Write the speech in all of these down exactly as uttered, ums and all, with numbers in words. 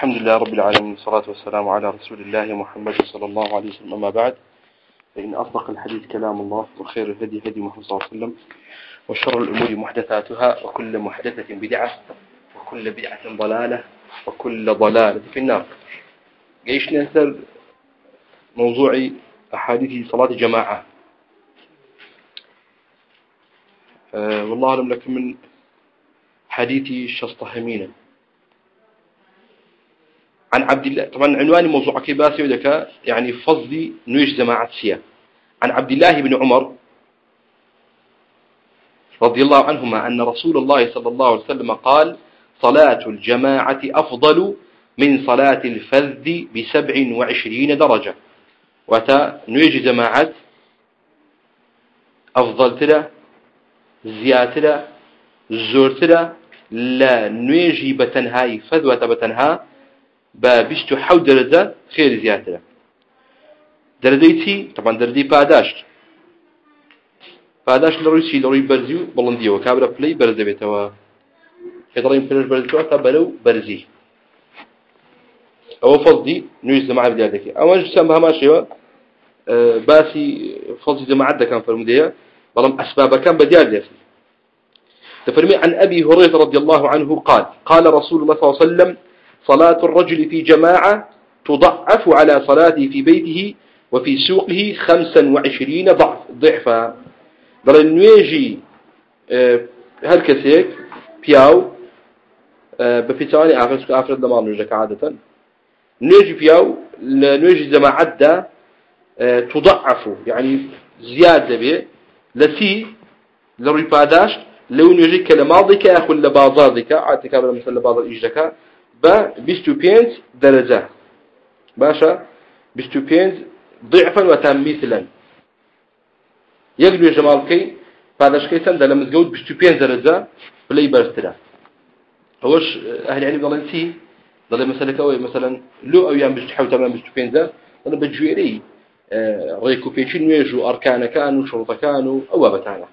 الحمد لله رب العالمين والصلاة والسلام على رسول الله محمد صلى الله عليه وسلم. أما بعد، فإن أصدق الحديث كلام الله، وخير الهدي هدي محمد صلى الله عليه وسلم، وشر الأمور محدثاتها، وكل محدثة بدعة، وكل بدعة ضلالة، وكل ضلالة في النار. جيش ننسر موضوع أحاديث صلاة جماعة. أه والله أعلم لكم من حديث الشسطهمين عن عبد الله. طبعا عنوان موضوع كباسي ودك يعني فضل نويش جماعة سيا. عن عبد الله بن عمر رضي الله عنهما أن رسول الله صلى الله عليه وسلم قال: صلاة الجماعة أفضل من صلاة الفذ بسبع وعشرين درجة. وتا نويش جماعة أفضل ترى زيادة ترى زور ترى لا نويجي بتنهاي فذ وتبتنها ببشت حو درجة خير زيادة. درجتي طبعا درجتي باداشت باداشت لرويسي لروي برزيو بلنديو كابرا بلاي برزة بيتوا كدرين بلاش برزيو تبلو برزي أو فضي نويز جماعة بديادك أو أنج سامها ماشي أه باسي فضي جماعة ده كان في المدية بلام أسباب كان بديادك. تفرمي عن أبي هريرة رضي الله عنه قال: قال رسول الله صلى الله عليه وسلم: صلاة الرجل في جماعة تضعف على صلاته في بيته وفي سوقه خمسا وعشرين ضعف ضعفا. بل النواجي أه هالكسيك بياو أه بفتواني آخر آخر دمان نوجك عادة نواجي بياو نواجي جماعة دا أه تضعف يعني زيادة به لسي لريباداش لو نواجي كلماضيك أخو لبازادك عادتك قبل مثل لبازاد إجدك با بيستو بينز درجة باشا بيستو بينز ضعفا وتام مثلا يقلو جمالكي بعدش كيسان ده لما تقول بيستو بينز درجة بلاي برسترا هوش أهل يعني ضلن سي ضل مثلا كوي مثلا لو أو يام بيستو حو تمام بيستو بينز ضل بجويري آه ريكو فيشين ويجو أركان كانوا شرطة كانوا أو بتانا.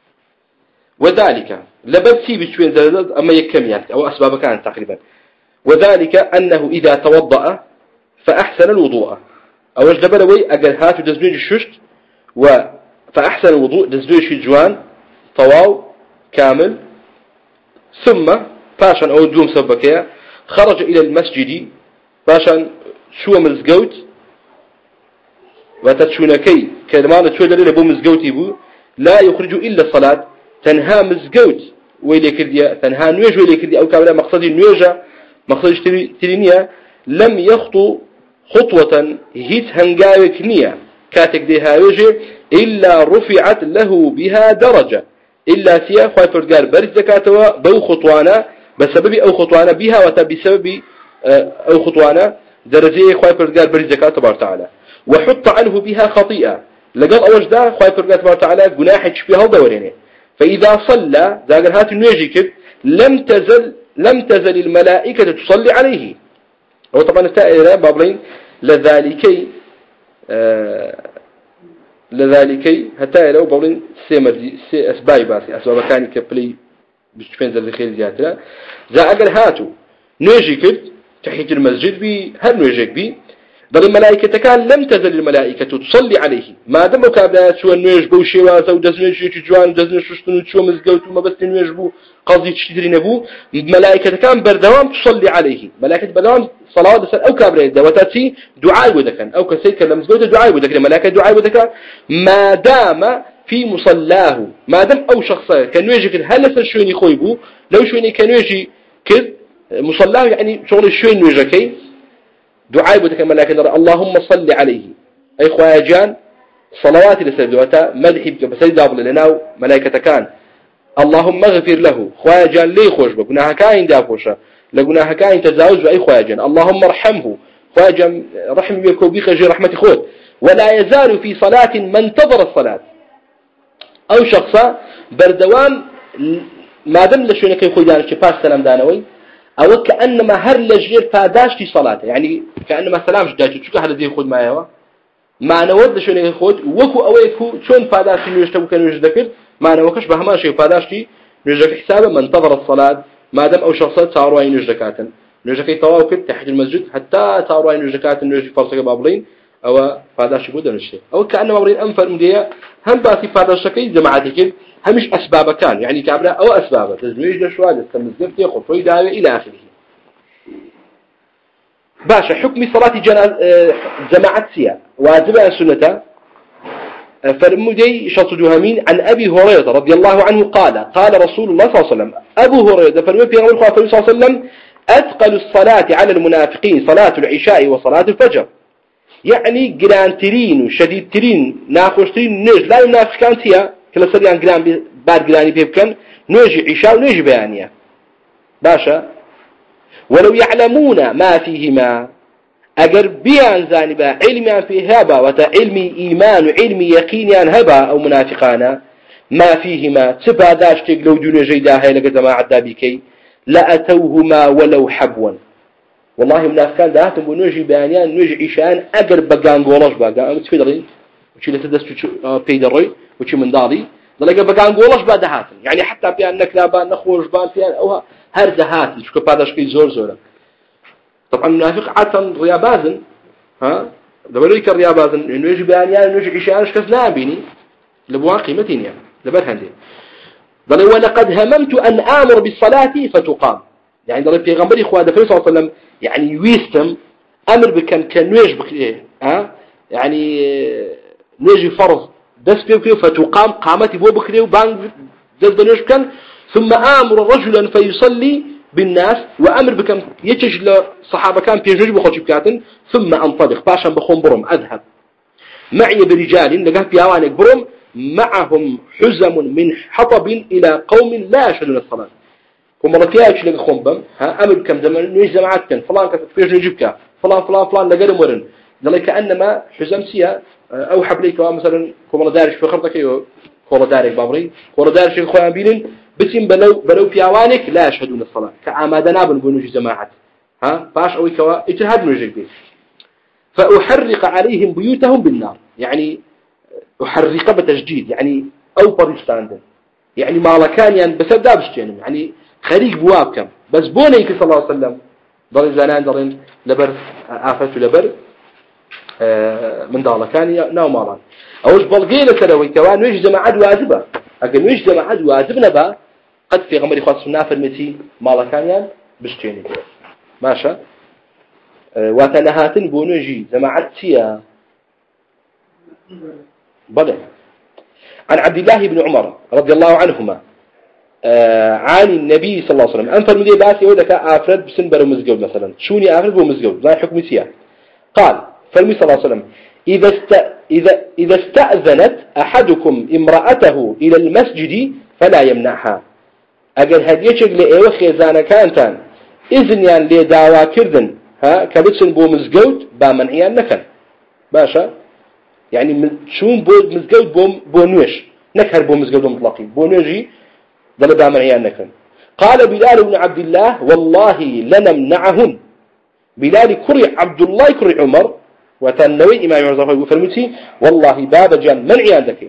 وذلك لبسي بيستو بينز درجة أما يكميات أو أسباب كانت تقريبا. وذلك أنه إذا توضأ فأحسن الوضوء أو جبلوي أجل هاتو دزنوج الششت و فأحسن الوضوء دزنوج الجوان طواو كامل ثم فاشن أو دوم سبكيا خرج إلى المسجد فاشن شو مزجوت وتتشونكي كلمان تشود لي لبو مزجوتي بو لا يخرج إلا الصلاة تنها مزجوت ويلكرديا تنها نوج ويلكرديا أو كامل مقصدي نوجا مقصد ترينيا لم يخطو خطوة هيت هنجاوك نية كاتك ديها وجه إلا رفعت له بها درجة إلا سيا خايفر قال برز زكاتوا بو خطوانا بسبب أو خطوانا بها وتبسبب أو خطوانا درجة خايفر قال برز زكاة بار تعالى وحط عنه بها خطيئة لقال أوج دا خايفر قال بار تعالى جناح شبيها ودورينه. فإذا صلى ذاقر هات نيجيك لم تزل لم تزل الملائكة تصلي عليه. هو طبعا التائرة بابلين لذلكي آه لذلكي التائرة وبابلين سيمر سي أسباي باسي أسباب كاني كبلي بشفين ذا خير زيادة ذا أقل هاتو نيجي كد تحيط المسجد بي هل نيجيك بي بل الملائكة كان لم تزل الملائكة تصلي عليه ما دام كابلات شو نيج بو شوازة ودزنيج جوان دزنيج شنو شو مزجوت وما بس نيج بو قاضي تشتري نبو الملائكة كان بردوام تصلي عليه ملائكة بردوام صلاة دسن أو كابلات دواتاتي دعاء ودكان أو كسيك لما مزجوت دعاء ودكان الملائكة دعاء ودكان ما دام في مصلاه ما دام أو شخص كان يجي كده هل شو يني خويبو لو شو يني كان يجي كده مصلاه يعني شغل شو يني يجي دعاء بودك ملائكة اللهم صل عليه أي خواجان صلوات لسردوتا مدحي بسيد دابل لنا ملائكة كان اللهم اغفر له خواجان لي خوش بقناها كاين دافوشا لقناها كاين تزاوج أي خواجان اللهم ارحمه خواجان رحم بيكو بيخ جي رحمة خود ولا يزال في صلاة من انتظر الصلاة أو شخصا بردوان ما دم لشونك يخوجان شفاش سلام دانوي أو كأنما هر لجير فاداشتي صلاة يعني كأنما سلامش داشت شو كهذا دي خود معه ما نود شو نيجي خود وكو أويكو شون فاداشتي نيجتبو كانوا يجذكر ما نوكش بهما شيء فاداشتي نيجك حسابه من انتظر الصلاة ما دام أو شخصات صاروا أي نيجذكاتن نوجكي طواو كت تحت المسجد حتى تاروي نوجكات نوجي فرصة بابلين أو فاداش بودن الشيء أو كأنه بابلين أنفر مديا هم باسي فاداشكي جماعتك همش أسباب كان يعني كابلا أو أسباب تزويج لشوال تمزجت يخف ويداوي إلى آخره باشا حكم صلاة جماعة سيا واجبة سنة فرمودي شط جهمين عن أبي هريرة رضي الله عنه قال قال رسول الله صلى الله عليه وسلم أبو هريرة فرمي في أمر صلى الله عليه وسلم أثقل الصلاة على المنافقين صلاة العشاء وصلاة الفجر يعني جرانترين وشديد ترين ناخوشترين نج لا ينافق كانت هي كلا سريان جران بعد جراني بيبكن نوجي عشاء ونوجي بيانية باشا ولو يعلمون ما فيهما أجر بيان زانبا علمي في هبا وتا علمي إيمان وعلمي يقين هبا أو منافقانا ما فيهما تبا داشتك لو دون جيدا هاي لقد ما عدا بكي لأتوهما ولو حبوا والله منافقان دهاتم ونوجي بيانيان نوجي عشان أجر بقان قولش بقى تفيدرين وشي لتدست بيدري وشي من داري لقى بقان قولش بقى دهاتم يعني حتى بيان نكلابان نخوش بان بيان أو هر دهات شكو بعدش كي زور زورا طبعا المنافق عادة ريابازن ها دبلو يكر ريابازن إنه يجي بيانيان نوجي عشان شكف لا بيني لبوا قيمتين يعني لبر هندي ضل ولقد هممت أن آمر بالصلاة فتقام يعني ضل البيغمبر إخوة دفعه صلى الله عليه وسلم يعني ويستم أمر بكم كان نوج بكيه ها يعني نوجي فرض دس بيو فتقام قامتي بو بكريه وبان جذب نوج كان ثم آمر رجلا فيصلي بالناس وأمر بكم يتج لصحابة كان بيجوج بخوش بكاتن ثم أنطلق باشا بخون برم أذهب معي برجال لقاه بيوانك برم معهم حزم من حطب إلى قوم لا يشهدون الصلاة كم مرة فيها يشلق خنبم ها أمر بكم زمان نيج جماعات كان فلان كان بيجوج يجيبك فلان فلان فلان لقى مرن قال كأنما حزم سيا أو حبليك مثلا كم مرة دارش في خرطك أيوه كورة دارك بابري كورة دارش الخوان بينن بتم بلو بلو بيوانك لا يشهدون الصلاة كعمادنا بنقول جماعات ها باش أو كوا اجتهاد نجيب فأحرق عليهم بيوتهم بالنار يعني أحرق بتشديد يعني أو بريستاندن يعني ما لكان يعني بس دابش يعني خريج بواب كم بس بونيك صلى الله عليه وسلم ضل زنان ضل لبر آفت لبر آه من دالة كان ناو مالان أوش بلقينا سروي كوان ويش جماعات واجبة أكن ويش جماعات واجبنا با قد في غمر خاص نافر متي مالا كان يعني بشتيني ماشى أه وتنهاتن بونجي جماعات سيا بدل عن عبد الله بن عمر رضي الله عنهما أه عن النبي صلى الله عليه وسلم أنفر مدي باسي ودك أفرد بسنبر ومزجود مثلا شوني أفرد ومزجود لا حكم سيا قال فالمي صلى الله عليه وسلم إذا است إذا إذا استأذنت أحدكم امرأته إلى المسجد فلا يمنعها أجل هديتك لأيوة خيزانة كانتان إذن يعني لدعوة كردن ها كبتسن بو مزجود بامنعيان نكن باشا يعني شون بو مزجود بو بو نوش نكهر بو مزجود مطلقي بو نوجي ضل بامنعيان نكن قال بلال بن عبد الله والله لنمنعهن بلال كري عبد الله كري عمر وتنوي إمام عمر فرمتي والله باب جان منعي عندك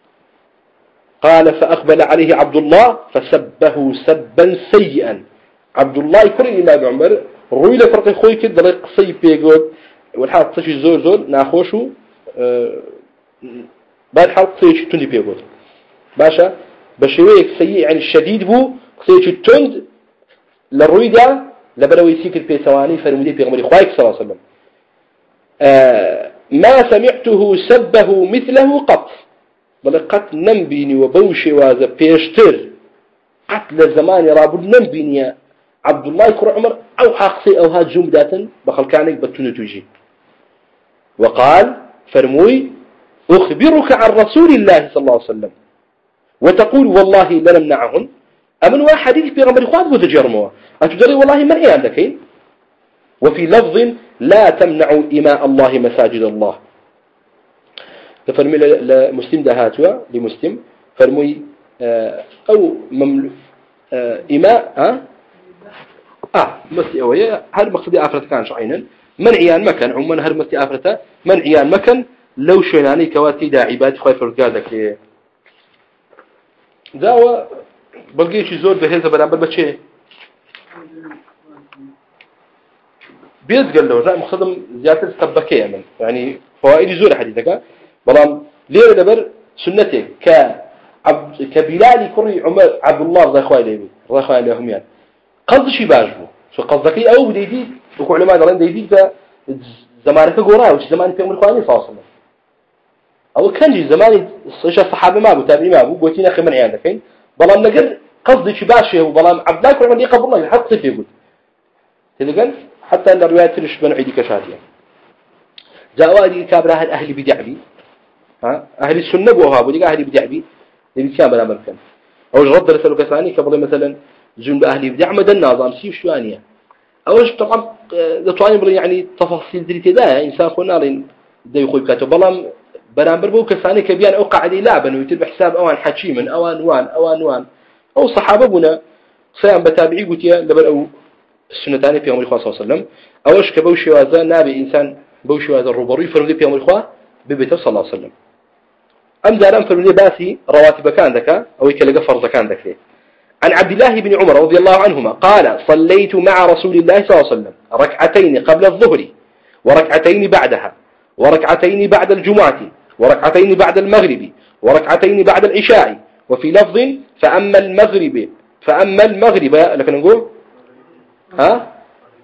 قال فأقبل عليه عبد الله فسبه سبا سيئا عبد الله كري إمام عمر روي لفرق خوي كده ضل قصي بيقول والحال تشي زور زور ناخوشو أه بعد حال قصي تندي بيقول باشا بشويك سيء يعني الشديد بو قصي تند للروي ده لبلوي سيك البيسواني فرمودي بيغمري خوايك صلى الله عليه وسلم آه ما سمعته سبه مثله قط بل قط نمبيني وبوشي وهذا بيشتر قتل زمان رابد نمبيني عبد الله كر عمر أو حقصي أو هاد جمدة بخل كانك بتوني توجي وقال فرموي أخبرك عن رسول الله صلى الله عليه وسلم وتقول والله لنمنعهن أمن واحد حديث بيغمر إخوان وتجرموه أتجري والله من إيه عندك وفي لفظ لا تمنعوا إماء الله مساجد الله تفرمي لمسلم دهاتوا لمسلم فرمي أو مملو إماء ها آه مسي أوية هل مقصدي آفرة كان شعينا منعيان مكان عموما هل مسي آفرة منعيان مكان لو شناني كواتي دا عباد خواهي فرقادك ليه داوة بلقيتش زور بهذا برامبر بچه بيز قال له لا مخدم زيادة السبكية من يعني فوائد زور حديثك بلام ليه دبر سنته ك عبد كبلال كري عمر عبد الله رضي الله عنه رضي الله عنهم يعني قصد شي باجبو شو قصدك أو بديدي وكل ما درن ديدي زمانك جورا وش زمان في عمر خواني فاصل أو كان جي زمان الصحابة ما أبو تابعي ما أبو بوتينا خمن عيانا فين بلام نقر قصد شي باشه وبلام عبد الله كري عمر يقبل الله يحط صفي يقول تلقن حتى أن الروايات تلش بن عيدي كشاتيا جاءوا هذه كابرة أهل بدعبي ها أهل السنة بوها بدي أهل بدعبي اللي كان بلا مركن أو رد رسالة كثاني قبل مثلا جنب أهل بدع مدن نظام سيف شوانية أوش طبعا لطواني بل يعني تفاصيل ذريتي ده إنسان خونا لين ده يخوي كاتب بلام برامبر بو كثاني كبيان أوقع عليه لعبا ويتبع حساب أوان حكي من أوان وان أوان وان أو صحابة بنا صيام بتابعي قلت يا لبر أو السنة تانية في عمر الخاص صلى الله عليه وسلم أوش كبوشي وهذا نابي إنسان بوشي وهذا الربري فرمي في عمر الخاص ببيته صلى الله عليه وسلم أم دارم فرمي باسي رواتب كان ذكا أو يكلق فرض كان ذكا عن عبد الله بن عمر رضي الله عنهما قال صليت مع رسول الله صلى الله عليه وسلم ركعتين قبل الظهر وركعتين بعدها وركعتين بعد الجمعة وركعتين بعد المغرب وركعتين بعد العشاء وفي لفظ فأما المغرب فأما المغرب لكن نقول ها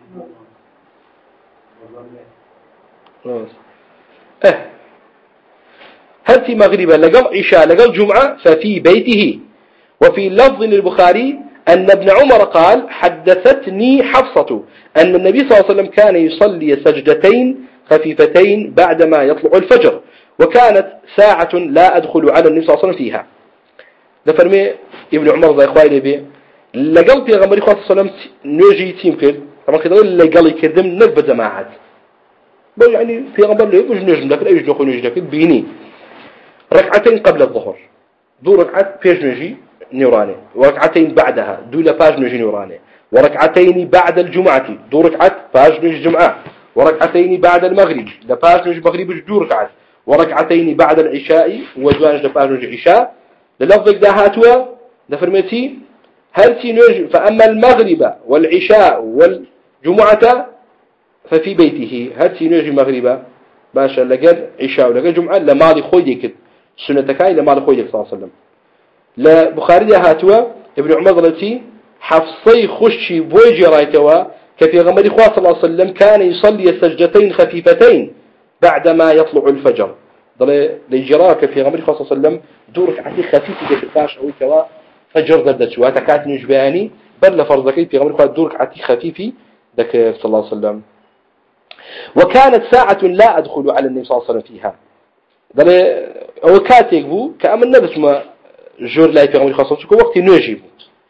اه هل في مغرب لقل عشاء لقل جمعة ففي بيته. وفي لفظ للبخاري أن ابن عمر قال حدثتني حفصة أن النبي صلى الله عليه وسلم كان يصلي سجدتين خفيفتين بعدما يطلع الفجر وكانت ساعة لا أدخل على النبي صلى الله عليه وسلم فيها. لفرمي ابن عمر ذا إخوائي لبي لقل في غمري صلى الله عليه وسلم نجي تيمكر طبعا كده لقل يكذب نقب جماعات يعني في غمر لي مش نجم لكن أيش نخو نجم لكن بيني ركعتين قبل الظهر دو ركعت فيش نجي نوراني وركعتين بعدها دو لفاج نجي نوراني وركعتين بعد الجمعة دو ركعت فاج نجي جمعة وركعتين بعد المغرب لفاج نجي مغرب دو ركعت وركعتين بعد العشاء وجوانج لفاج نجي عشاء للفظ دهاتوا لفرمتي هل نجي فأما المغرب والعشاء والجمعة ففي بيته هل نجي مغربا باشا لقد عشاء ولقد جمعة لماضي خويك سنة كاي لماضي خويك صلى الله عليه وسلم لا بخاري هاتوا ابن عمر قالتي حفصي خشي بوجي رايتوا كفي غمر إخوة صلى الله عليه وسلم كان يصلي سجدتين خفيفتين بعدما يطلع الفجر ضل لجراك في غمر إخوة صلى الله عليه وسلم دورك عتي خفيف في الفاش أو كوا فجر ضدت وهذا كانت نجباني بل فرضك في غمر إخوة دورك عتي خفيفي ذاك صلى الله عليه وسلم. وكانت ساعة لا أدخل على النبي صلى الله عليه وسلم فيها ضل أو كاتيك بو كأمن نبس ما جور لا يفهم الخاصة كل وقت نجيب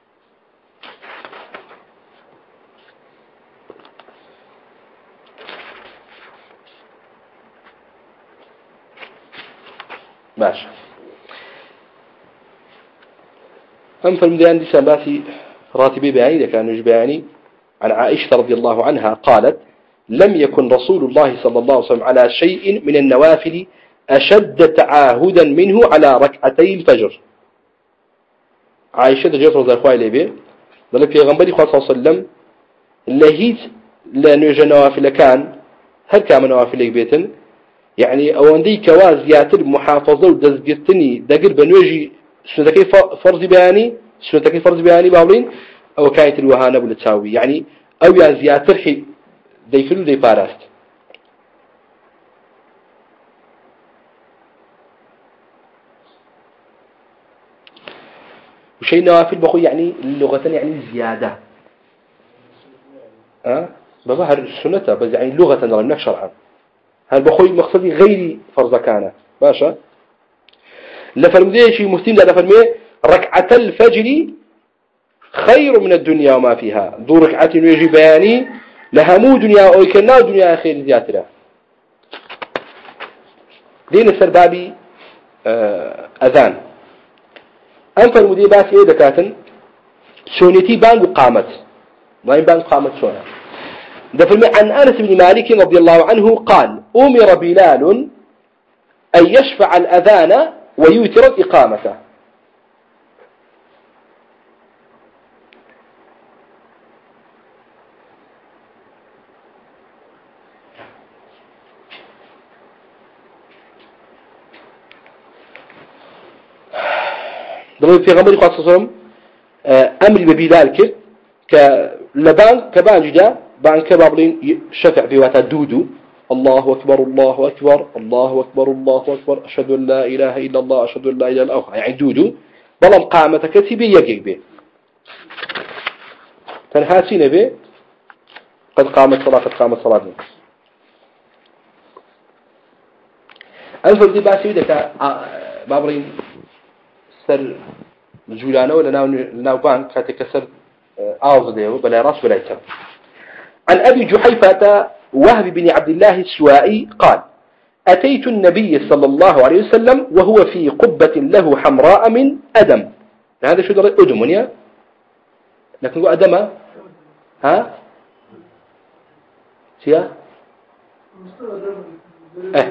ماشي. أم فالمديان دي سباسي راتبي بعيدة كان نجباني عن عائشة رضي الله عنها قالت لم يكن رسول الله صلى الله عليه وسلم على شيء من النوافل أشد تعاهدا منه على ركعتي الفجر. عائشة جزء رضي الله عنها ذلك في غنبري صلى الله عليه وسلم لهيت لا نوجد نوافل كان هل كان نوافل بيتن يعني أوندي كواز ياتر محافظة ودزقتني دقر بنوجي سنتكي فرض بياني سنتكي فرض بياني باولين أو كانت الوهانة بالتساوي يعني أو يا زياتر حي ديفلو دي باراست. وشيء نوافل بخو يعني اللغة يعني زيادة أه بظهر السنة بس يعني لغة نرى شرعا هل بخوي مقصدي غير فرض كان باشا لفرمدي شيء مسلم لا فرمي ركعة الفجر خير من الدنيا وما فيها دو ركعة يجي بياني لهمو دنيا أو كنا دنيا خير زيادة دين السربابي آه أذان أنفر المدير باسي إيه دكاتن سونيتي بانق قامت ما يبان قامت شونا دفرمي عن أنس بن مالك رضي الله عنه قال أمر بلال أن يشفع الأذان ويوتر الإقامة. ضرب في غمر خاصة صلى أمر ببلال كر كلبان كبان جدا بان كبابلين شفع في واتا دودو الله أكبر الله أكبر الله أكبر الله أكبر أشهد أن لا إله إلا الله أشهد أن لا إله إلا الله يعني دودو بلام قامتك تبي يجيك به تنهاتين به قد قامت صلاة قد قامت صلاة الفرد باسي ذاك بابرين سر جولانه ولا ناو ناو بان كاتكسر آوز ده بلا راس ولا يتم عن أبي جحيفة وهب بن عبد الله السوائي قال أتيت النبي صلى الله عليه وسلم وهو في قبة له حمراء من أدم هذا شو درجة أدم ونيا لكن هو أدم ها سيا أه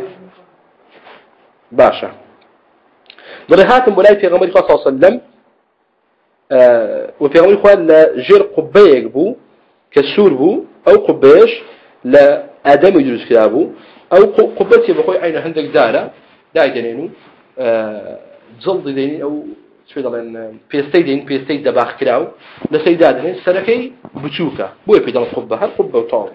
باشا ضرهات مولاي في غمر صلى الله عليه وسلم آه وفي غمر قال جر قبيك بو كسور بو أو قبيش لا آدم يدرس كتابه أو قبتي بخوي عين عندك دارة داي دينو آه جلد ديني أو شو يضلين بيستي دين بيستي دباخ كلاو لسيدات دين سركي بتشوكا بو يبيدل القبة هالقبة وطار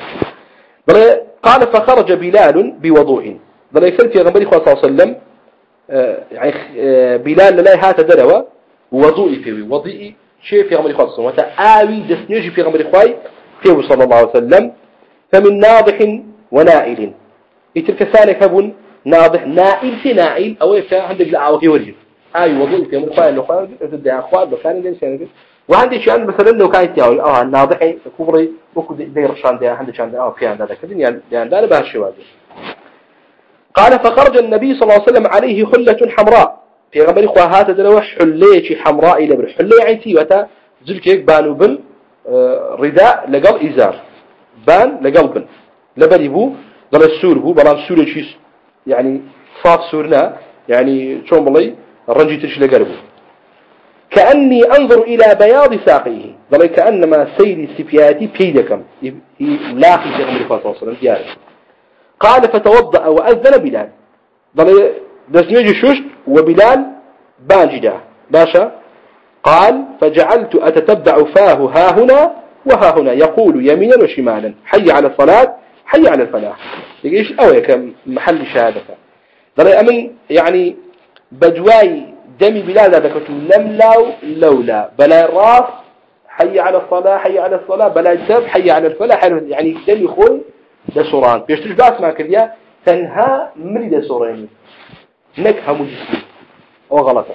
قال فخرج بلال بوضوء ضل يكتب في غمر صلى الله عليه وسلم آه يعني آه بلال لا هات دروا وضوء فيه وضوء شيء في غمر صلى الله عليه وسلم وتآوي دسنيجي في غمر خواي فيه صلى الله عليه وسلم فمن ناضح ونائل يتلك سالك هبون ناضح نائل في نائل أو يفتح عندك لعوة ورجل هاي وضوء في غمر خواي الأخوان تدعي أخوان بكان لين سنة وعندي شيء مثلا لو كانت ياول أو الناضح كبري وكذا يرشان ده عندك شان ده أو في عند هذا كذا يعني يعني ده بهالشيء قال فخرج النبي صلى الله عليه وسلم عليه خلة حمراء في غمر خوهات دلوه حلية حمراء إلى بر حلية عيتي وتا زلكيك بانو بن رداء لقل إزار بان لقل بن لبن يبو ضل السور بو بلان السور شيس يعني صاف سورنا يعني شون بالله الرنجي ترش لقلبه كأني أنظر إلى بياض ساقيه ضل كأنما سيري سفياتي بيدكم لاقي في غمر خوهات صلى الله عليه وسلم قال فتوضأ وأذن بلال ضل دسنيجي ششت وبلال بانجدا باشا قال فجعلت أتتبع فاه ها هنا وها هنا يقول يمينا وشمالا حي على الصلاة حي على الفلاح يقولش أويك محل شهادة ضل أمن يعني بدواي دمي بلال ذاك لم لاو لولا بلا الراس حي على الصلاة حي على الصلاة بلا السب حي على الفلاح يعني دمي خوي ده سوران بيشتري باس ما كذا تنها مريدة سورين نكها مجسم أو غلطة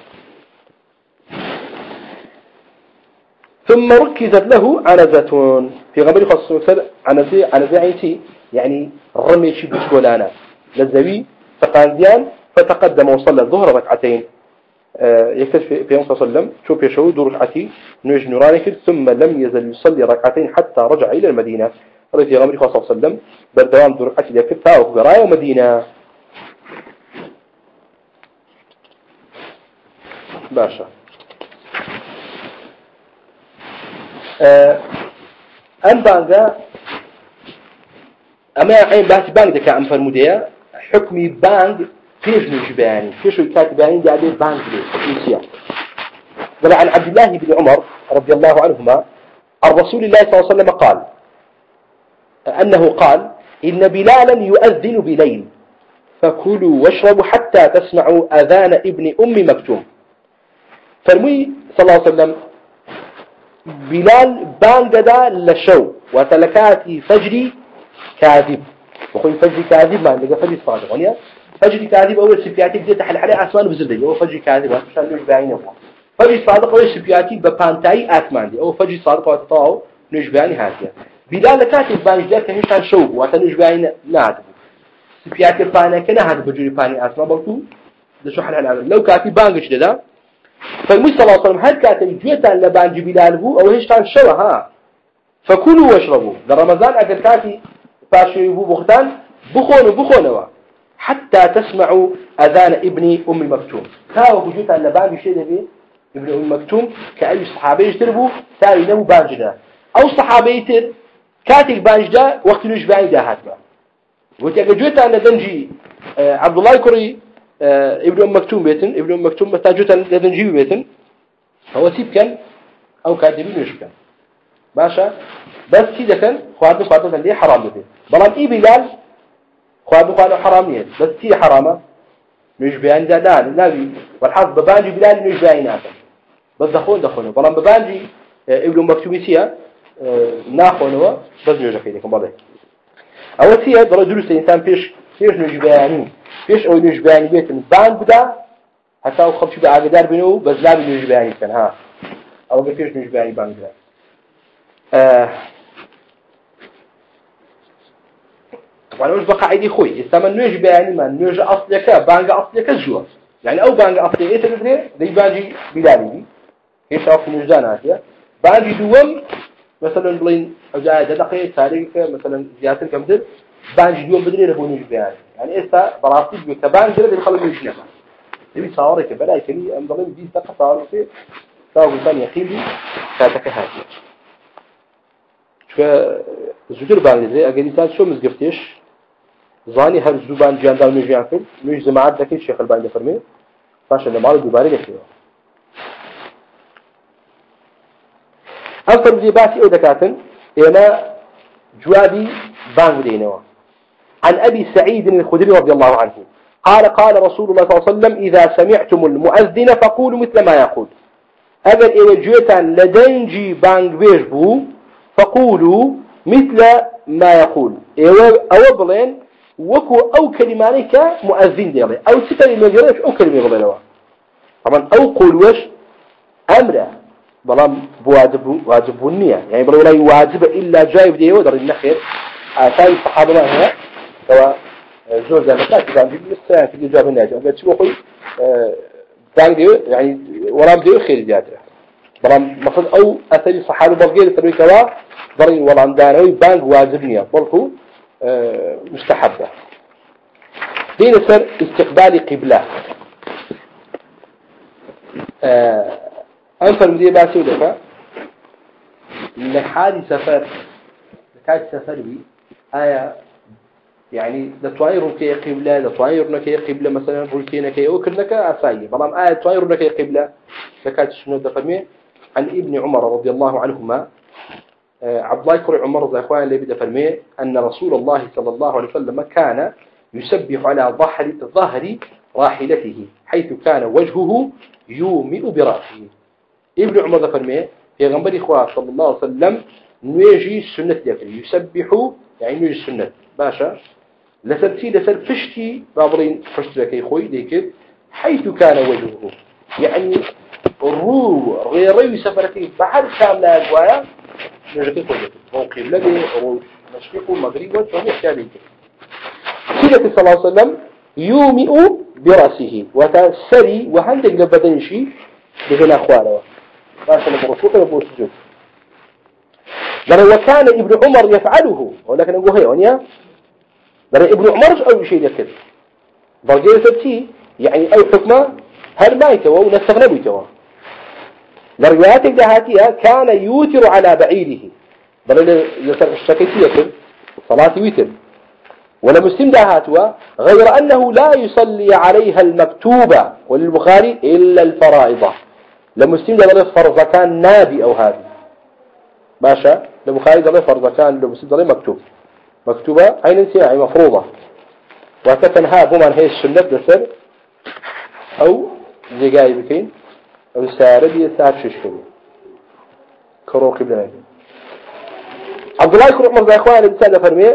ثم ركزت له عنزة في غمر خاصة عنزة عنزة عيتي يعني رمي شي بشكولانا للزوي فقانديان فتقدم وصلى الظهر ركعتين آه يكتشف في يوم صلى الله عليه وسلم شوف يشهو دور ركعتي نوج نورانك ثم لم يزل يصلي ركعتين حتى رجع إلى المدينة قال في غمر خاصة وسلم بردوام دور ركعتي لكتها وقراية ومدينة باشا آه أم بانجا أما عين باس بانج دكا أم فرمودية حكمي بانج فيش نجباني فيش الكاتباني دي عليه بانج ليه قال عن عبد الله بن عمر رضي الله عنهما عن رسول الله صلى الله عليه وسلم قال أنه قال إن بلالا يؤذن بليل فكلوا واشربوا حتى تسمعوا أذان ابن أم مكتوم فرمي صلى الله عليه وسلم بلال بانجدا لشو وتلكاتي فجري كاذب وخوي فجري كاذب ما لقى فجري صادق ونيا فجري كاذب أول سبياتي بديت تحل عليه عثمان بزردي هو فجري كاذب عشان نوش بعينه فجري صادق أول سبياتي ببانتاي آثمان دي أو فجري صادق وتطاو نوش بعينه هاتيا بلال كاتب بانجدا كهيشان شو وتنوش بعينه نادب سبياتي بانا كنا هذا بجري باني آثمان برضو ده شو حل على لو كاتب بانجش ده فالمي صلى الله عليه وسلم هل كاتب جوتان لبانج بلال هو أو هيشان شو ها فكلوا واشربوا ده رمضان أجل كاتي فاشيبوا بختان بخونوا بخونوا حتى تسمعوا أذان ابن أم مكتوم كاو بجوتان لبانج شيء ده ابن أم مكتوم كأي صحابي يشتربوا ساوي نمو بانج ده أو صحابي يتر كاتب بانج ده وقت نوش بعيد ده هاتبا وتأجل جوتان لدنجي عبد الله كري ابن أم مكتوم بيتن ابن أم مكتوم متاجوتا لذن جيب بيتن هو سيب كان أو كاتبين مش كان باشا بس كذا كان خواردن خواردن ليه حرام بيتن بلان إيه بلال خواردن خواردن حرام نيت بس كي حرامه مش بيان دادان نبي والحظ ببانجي بلال مش بيان ناكل بس دخون دخونه بلان ببانجي ابن أم مكتوم سيا ناخونه بس نيجي خيركم بالله أول شيء درجة درس الإنسان فيش فيش نجباني فيش أو نجباني بيتن بان بدا حتى أو خبش بعقدار بينه بس لا بنجباني كان ها أو فيش نجباني بان بدا آه طبعا مش بقى عيدي خوي إستما نجباني ما نج أصلك بانج أصلك الجوا يعني أو بانج أصلك إيه تدري ذي بانجي بلالي دي إيش أو في نجدان هاتيا بانجي دوم مثلا بلين أجا دقيقة تاريخ مثلا زيادة كمدر بانج دوم بدري له نجباني يعني إستا براسي بكبان جرد الخلق يجنبه يبي صارك بلا كلي أم ضمن دي سقط صار في صار ثاني خيلي كاتك هاتي شو زوجر بانج زي أجل إنسان شو مزقفتش زاني هر زبان جان داون نجيان فيل مش جماعات ذكي الشيخ البانج فرمي فاش اللي ماله دوباره كثير أفضل دي باسي أو دكاتن أنا جوابي بانج دينوا عن أبي سعيد الخدري رضي الله عنه قال قال رسول الله صلى الله عليه وسلم إذا سمعتم المؤذن فقولوا مثل ما يقول أجل إلى جيتان لدنجي بانج بيجبو فقولوا مثل ما يقول أو بلين وكو أو كلمانك مؤذن ديالي أو ستة المجرد أو كلمة بلينوا طبعا أو قولوش أمره بلام بواجب واجب النية يعني بلو لا يواجب إلا جايب ديو در النخير آثار الصحابة هنا سواء زوج زمكات كان في السنة في الجواب الناجح قلت شو أخوي بان ديو يعني ورام ديو خير جاته بلام مفروض أو أثار الصحابة بلغير تروي كوا ضري ورام دانوي بان واجب نية بلكو مستحبة دين سر استقبال قبلة أنفر مدير باسي ودفع لحالي سفر لكاد سفر بي آية يعني لتوائر كي قبلة لتوائر كي قبلة مثلا ركينا كي وكرنك أسايا بلام آية توائر كي قبلة لكاد شنو دفرمي عن ابن عمر رضي الله عنهما عبد الله كرع عمر رضي أخوان اللي بدأ فرمي أن رسول الله صلى الله عليه وسلم كان يسبح على ظهر ظهر راحلته حيث كان وجهه يومئ برأسه ابن عمر فرمي في غنبري إخوة صلى الله عليه وسلم نيجي السنة يكري يسبح يعني نيجي السنة باشا لسرتي لسر فشتي بابرين فشت لكي خوي ليكد حيث كان وجهه يعني الرو غيري سفرتي بحر كاملة أجوايا نيجي كي خوي موقف لدي روش مشرق المغرب وجهه يحتاج سيدة صلى الله عليه وسلم يومئ برأسه وتسري وهندق لبدنشي بغنى أخوانه باشا لبرسوك لبرسجود لأنه وكان ابن عمر يفعله ولكن نقول هيا ونيا لأن ابن عمر أول شيء يكذب برجية سبتي يعني أي حكمة هل ما يتوى ونستغنى بيتوى لرواياتك دهاتيها كان يوتر على بعيده بل يسر اشتكيتي يكذب صلاة ويتر ولا مسلم دهاتوا غير أنه لا يصلي عليها المكتوبة وللبخاري إلا الفرائضة لمسلم ده فرض كان نابي أو هذه باشا لبخاري ده فرض كان لمسلم ده مكتوب مكتوبة أين انتهاء مفروضة وكتنها بمن هي السنة دسر أو زجاي بكين أو سارد يسار ششكني كرو قبلنا عبد الله يكون عمر ذا إخوان الإنسان فرمي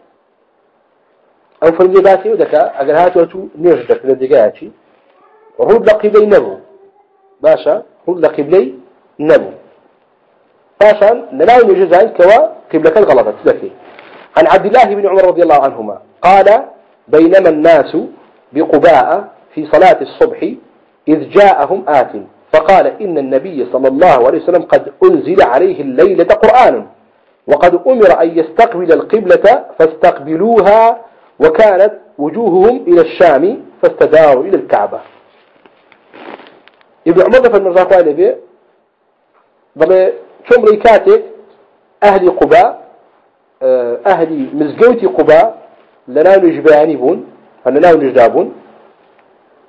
أو فرمي باسي ودكا أقل هاتوا نيرجدك للزجاياتي رود لقبلي نبو باشا رود لقبلي نبو باشا نلاقي نجزاين كوا قبلك الغلطة تذكي عن عبد الله بن عمر رضي الله عنهما قال بينما الناس بقباء في صلاة الصبح إذ جاءهم آت فقال إن النبي صلى الله عليه وسلم قد أنزل عليه الليلة قرآن وقد أمر أن يستقبل القبلة فاستقبلوها وكانت وجوههم إلى الشام فاستداروا إلى الكعبة ابن عمر في المرزاق قال به ضل شمري كاتب أهل قباء أهل مزقوتي قباء لنا نجباني بون فلنا نجدابون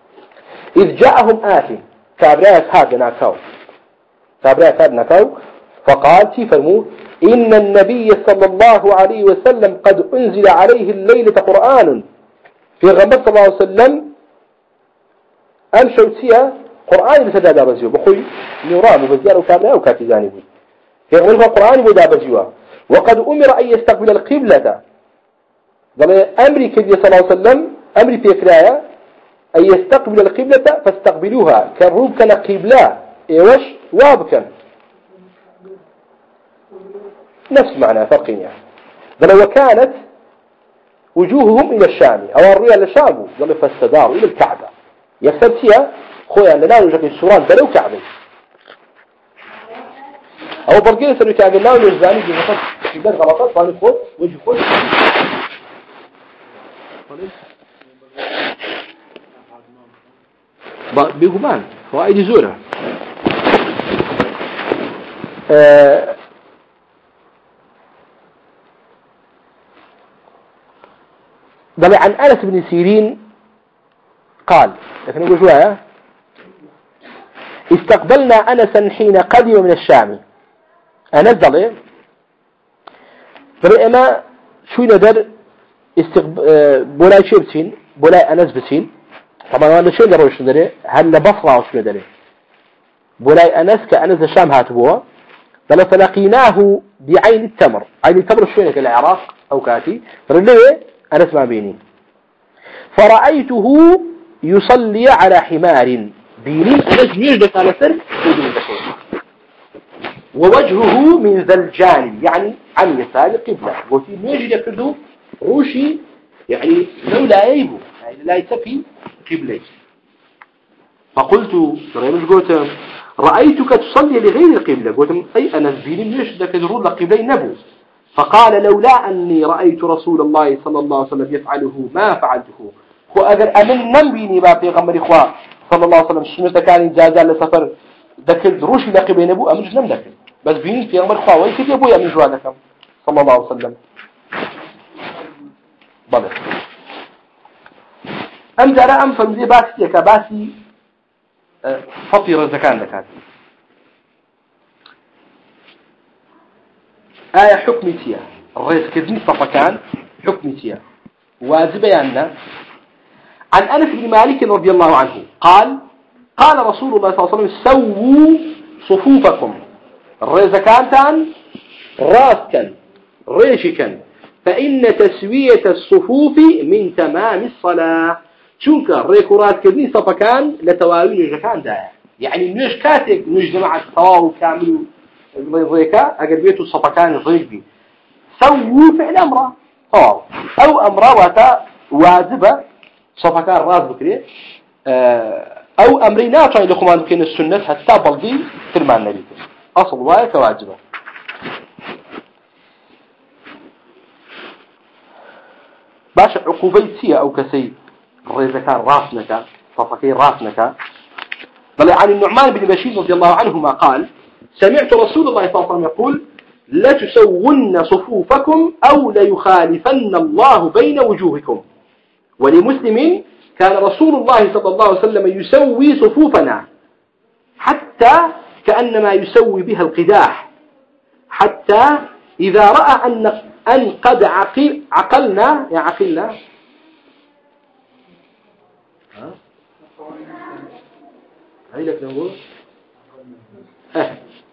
إذ جاءهم آت كابراس هذا ناكاو كابراس هذا ناكاو فقال تي فرمو إن النبي صلى الله عليه وسلم قد أنزل عليه الليلة قرآن في غمبر صلى الله عليه وسلم أم شوتية قرآن بسداد أبزيو بخوي نوران وبزيار وكابراس وكاتزاني بي في غمبر قرآن بدا بزيو وقد أمر أن يستقبل القبلة قال أمري كذي صلى الله عليه وسلم أمري في كراية أن يستقبل القبلة فاستقبلوها كالروب كان قبلة إيوش وابكا نفس معنى فرقين يعني قال وكانت وجوههم إلى الشام أو الرؤيا للشام قال فاستداروا إلى الكعبة يكسبتها خويا لنا وجهك السوران بلو كعبة أو برقية سنو كعبة لا ونجزاني بغطات إذن غلطات فاني خود وجه خود بيقومان فوائد زورة أه قال عن أنس بن سيرين قال لكن نقول شوية استقبلنا أنسا حين قدم من الشام أنس ضلي فرئما شو ندر استقب... بولاي شبسين بولاي أنس بسين طبعا أنا شو ندر وش ندري هل بصرة وش ندري بولاي أنس كأنس الشام هاتبوها قال فلقيناه بعين التمر عين التمر شو هناك العراق أو كاتي فرلوه أنس ما بيني فرأيته يصلي على حمار بيني أنس يجدك على سر ووجهه من ذا الجانب يعني عن يسار القبلة وفي يجد كله روشي يعني لو لا ييبو يعني لا يتفي قبلي فقلت قلت رأيتك تصلي لغير القبلة قلت أي أنس بيني يجدك ترون لقبلي نبو فقال لولا أني رأيت رسول الله صلى الله عليه وسلم يفعله ما فعلته وأجر أمن نبيني ما في غمر إخوة صلى الله عليه وسلم شنو كان جازا لسفر ذكر دروش لقبين أبو أمرج لم ذكر بس بيني في غمر إخوة ويكتب أبويا من جوادكم صلى الله عليه وسلم بلى أم ترى أم فمزي باسي كباسي فطير الزكاة لكات آية حكمتية الرئيس كذني صفكان حكمتية واجب عنا عن أنس بن مالك رضي الله عنه قال قال رسول الله صلى الله عليه وسلم سووا صفوفكم الرئيس كانتان راسكا ريشكا فإن تسوية الصفوف من تمام الصلاة شونك الريكورات كذني صفكان لتواوين جكان دا يعني نيش كاتك نيش جماعة طواو كاملوا الريكا أقربيته الصفكان الريكبي سووا فعل أمره طواو أو أمره واتا واجبة صفكان راس بكري أو أمرنا طيب لخمان بكين السنة حتى بلدي ترمان النبي أصل وايا كواجبة باش عقوبيتية أو كسي الرزكان راسنك صفكين راسنك بل عن النعمان بن بشير رضي الله عنهما قال سمعت رسول الله صلى الله عليه وسلم يقول لا تسون صفوفكم أو ليخالفن الله بين وجوهكم ولمسلم كان رسول الله صلى الله عليه وسلم يسوي صفوفنا حتى كأنما يسوي بها القداح حتى إذا رأى أن أن قد عقل عقلنا يا عقلنا هيلك نقول أه.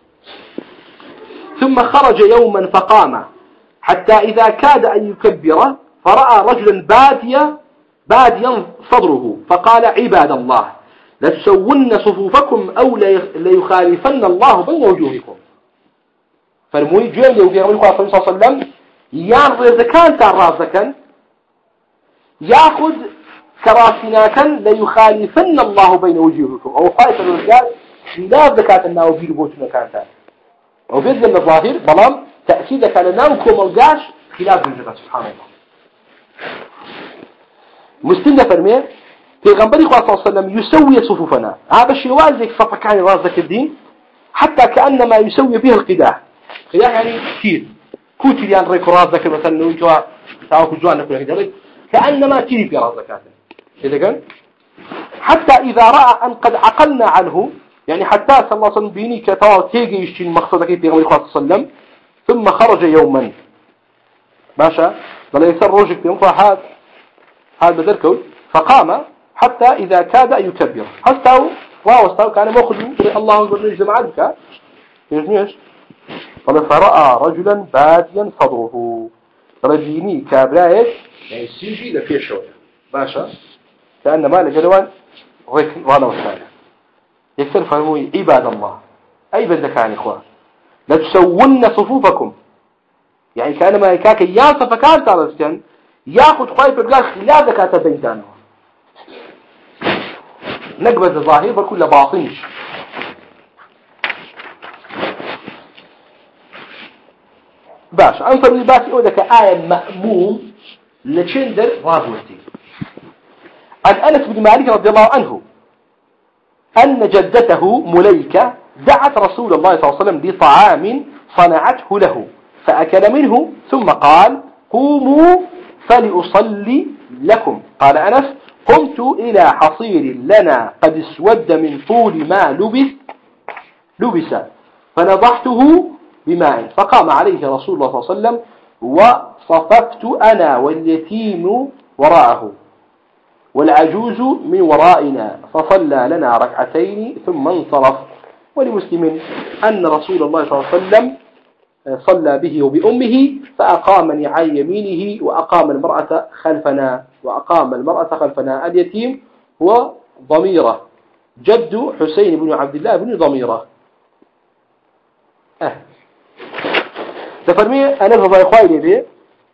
ثم خرج يوما فقام حتى إذا كاد أن يكبر فرأى رجلا باديا باديا صدره فقال عباد الله لتسون صفوفكم أو ليخالفن الله بين وجوهكم فرموي جيل يوفي رسول الله صلى الله عليه وسلم يان رزكان تان رازكا ياخذ كراسنا كان ليخالفن الله بين وجوهكم أو خالف الرجال خلاف زكاة الناو بيربوتنا كانت أو بيد من الظاهر بلام تأكيد كان الناو كومالقاش خلاف الزكاة سبحان الله مسلم فرمي في غنبري صلى الله عليه وسلم يسوي صفوفنا هذا الشيء والدك صفكان رازك الدين حتى كأنما يسوي بها القداح قداح يعني كير كوتي يعني ريك رازك مثلا لو انتوا تعاوكوا جوانا كل هذا كأنما كير في رازك إذا كان حتى إذا رأى أن قد عقلنا عنه يعني حتى صلى الله عليه وسلم بيني كتاو تيجي يشتي المقصد كيف يقول صلى الله عليه وسلم ثم خرج يوما ماشى ضل يسر روجك في مفاحات هذا بدركه فقام حتى إذا كاد أن يكبر حتى واو كان مأخذ الله أكبر من جماعتك يجنيش قال فرأى رجلا باديا صدره رجيني كابرايك يعني سيجي لفيه شوية باشا لأن ما لجلوان وانا وسائل يكثر فهموي عباد الله أي بدك عن إخوان لتسون صفوفكم يعني كان ما يكاك ياسا فكان تعرفتين ياخد خواهي بقلاش لا ذكاة بيتانه نقبض الظاهر بكل باطنش باش أنصر لباسي أودك آية مأموم لتشندر رابوتي عن أنس بن مالك رضي الله عنه أن جدته مليكة دعت رسول الله صلى الله عليه وسلم بطعام صنعته له فأكل منه ثم قال قوموا فلأصلي لكم قال أنس قمت إلى حصير لنا قد اسود من طول ما لبس لبس فنضحته بماء فقام عليه رسول الله صلى الله عليه وسلم وصففت أنا واليتيم وراءه والعجوز من ورائنا فصلى لنا ركعتين ثم انصرف ولمسلم أن رسول الله صلى الله عليه وسلم صلى به وبأمه فأقامني عن يمينه وأقام المرأة خلفنا وأقام المرأة خلفنا اليتيم هو ضميرة جد حسين بن عبد الله بن ضميرة أه تفرمي أنس رضي الله عنه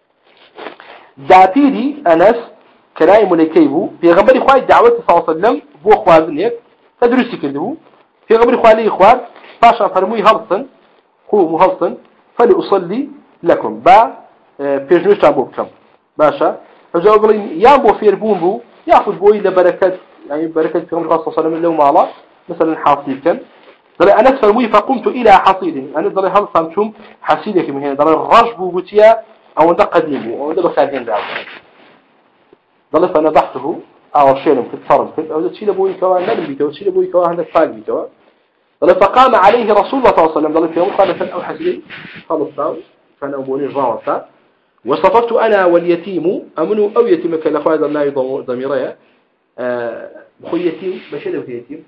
داتيري أنس كراي ملكيبو في غمر إخوان دعوة صلى الله عليه وسلم بو أخوان هيك تدرسي كده في غمر إخوان لي إخوان باشا فرموي هلصن قوموا هلصن فلأصلي لكم با بيجنوش تابو بكم باشا فجاءوا قالين يابو في ربون بو ياخذ بوي لبركات يعني بركة في غمر صلى الله عليه وسلم لو معلا مثلا حاصل كان ضل أنس فرموي فقمت إلى حصيد أنا ضل هلصن شوم حصيدك من هنا ضل الرجب بوتيا أو ده قديم أو ده بخادين دعوة ضل فنضحته أو شيء في الصرف أو تشيل أبوي كوا نبي بيتوا تشيل أبوي كوا عندك فاق بيتوا ضل فقام عليه رسول الله صلى الله عليه وسلم ضل في يوم قال فن أو حسلي خلص تاو فن أبوني الرعوة وصففت أنا واليتيم أمنوا أو يتيمك الأخوات الله يضم ضميرها أه بخو يتيم بشيله في يتيم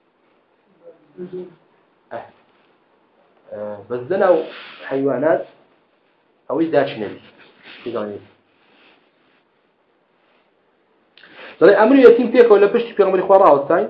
أه أه بس دنا حيوانات أو يداشنل في ضمير ضل أمر يتيم فيك ولا بشت في أمر إخوارا والثاني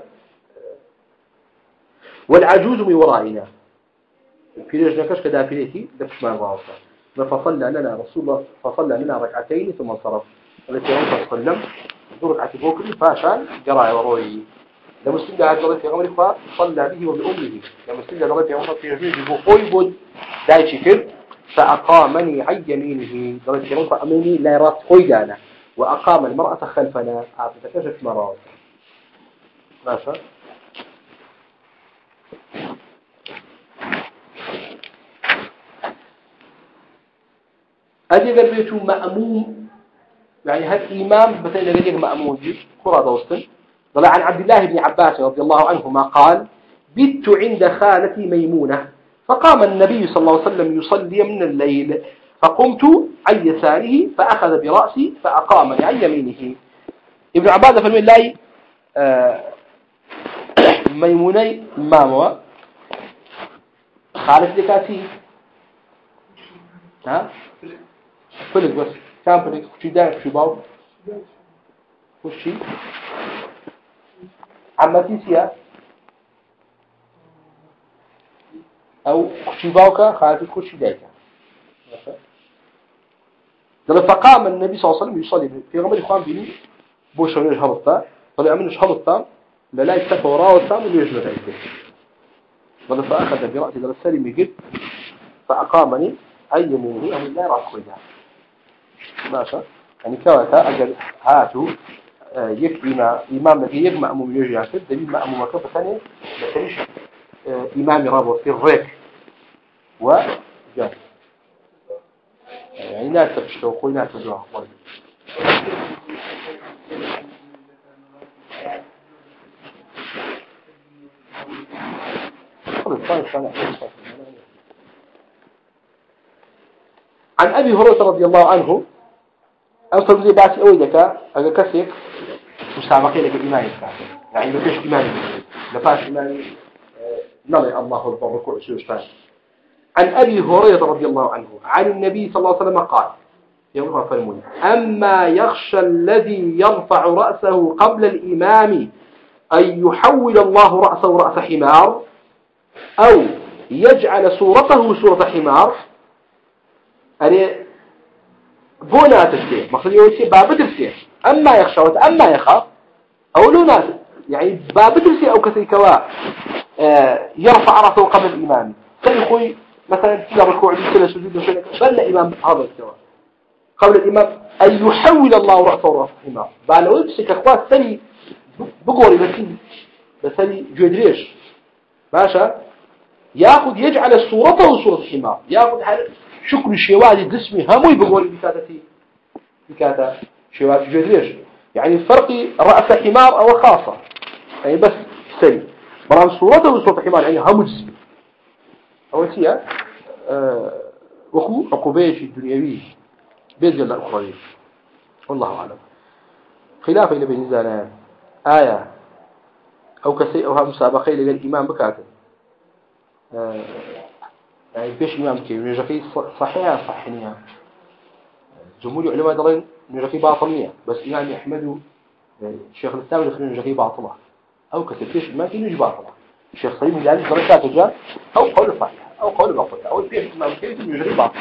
والعجوز من ورائنا في رجل كش كذا في ليتي دفش ما الرأوسا فصلى لنا رسول الله فصلى لنا ركعتين ثم انصرف التي صلى الله عليه وسلم دور عتبوكري فاشان جراء وروي لما استدى عجل في أمر إخوار صلى به وبأمه لما استدى عجل في أمر في رجل بخوي بود داي شكر فأقامني عن يمينه ضرب في أمر أميني لا يرات خوي دانا وأقام المرأة خلفنا عابدة كشف مرات ماشا هذه قلبيته مأموم يعني هذا إمام بتأني قليك مأموم جي قرى دوستن ضلع عن عبد الله بن عباس رضي الله عنهما قال بت عند خالتي ميمونة فقام النبي صلى الله عليه وسلم يصلي من الليل فقمت عن يساره فأخذ برأسي فأقامني عن يمينه ابن عباس في الملاي آه ميموني ماموا خالد دكاتي ها فلك بس كان فلك شي داير شي باو وشي عمتي سيا أو شي باوكا خالد كل دايكا فقام النبي صلى الله عليه وسلم يصلي في غمر إخوان بني بوش ونيش هبطة طلع منش هبطة لا يكتفى وراه التام اللي يجمع ذلك ضل فأخذ برأسي ضل السلم يجب فأقامني أي منه أم لا يرى خويها ماشا يعني كواتا أجل هاتو يكفي ما إمام الذي يجمع أمم يجي عشد دليل ما أمم وكفة ثانية لكنش إمام رابط في الريك وجاء يعني لا تبشتوا خوي لا تدعوا عن أبي هريرة رضي الله عنه أنصر زي باسي أوي ذكاء أجا كسيك مسابقين لك إيماني يعني ما فيش إيماني ما فيش إيماني نلي الله أكبر ركوع سجود. عن أبي هريرة رضي الله عنه عن النبي صلى الله عليه وسلم قال يوم فالمون أما يخشى الذي يرفع رأسه قبل الإمام أن يحول الله رأسه رأس حمار أو يجعل صورته صورة حمار أري بونا تسيه مقصد يوتي باب تسيه أما يخشى أما يخاف أو لو ناس يعني باب تسيه أو كسي كواء آه يرفع رأسه قبل الإمام سيخوي مثلا كلا ركوع كلا سجود بل الإمام هذا الكواء قبل الإمام أن يحول الله رأسه رأس حمار بقى لو يمسك أخوات سني بقوري بسي بسني جودريش باشا ياخذ يجعل صورته صورة حمار ياخذ شكل الشوادي جسمي هموي بقوري بكاتتي بكاتا شوادي جودريش يعني فرق رأس حمار أو خاصة يعني بس سني برام صورته صورة حمار يعني همو جسمي أول شيء أه وخو عقوبيش الدنيوي بيزل الأخرى والله أعلم. خلافة إلى بين الزانان آية أو كسي أو هم مسابقة إلى الإمام بكاتب آه يعني بيش إمام كي نجاكي صحيحة صحيحة جمهور علماء دلين نجاكي باطلية بس إمام أحمد الشيخ الإسلام يخلي نجاكي باطلة أو كسي بيش إمام كي نجي باطلة الشيخ صليم جالس درجات جاء أو قول صحيح أو قول باطلة أو بيش إمام كي نجاكي باطلة.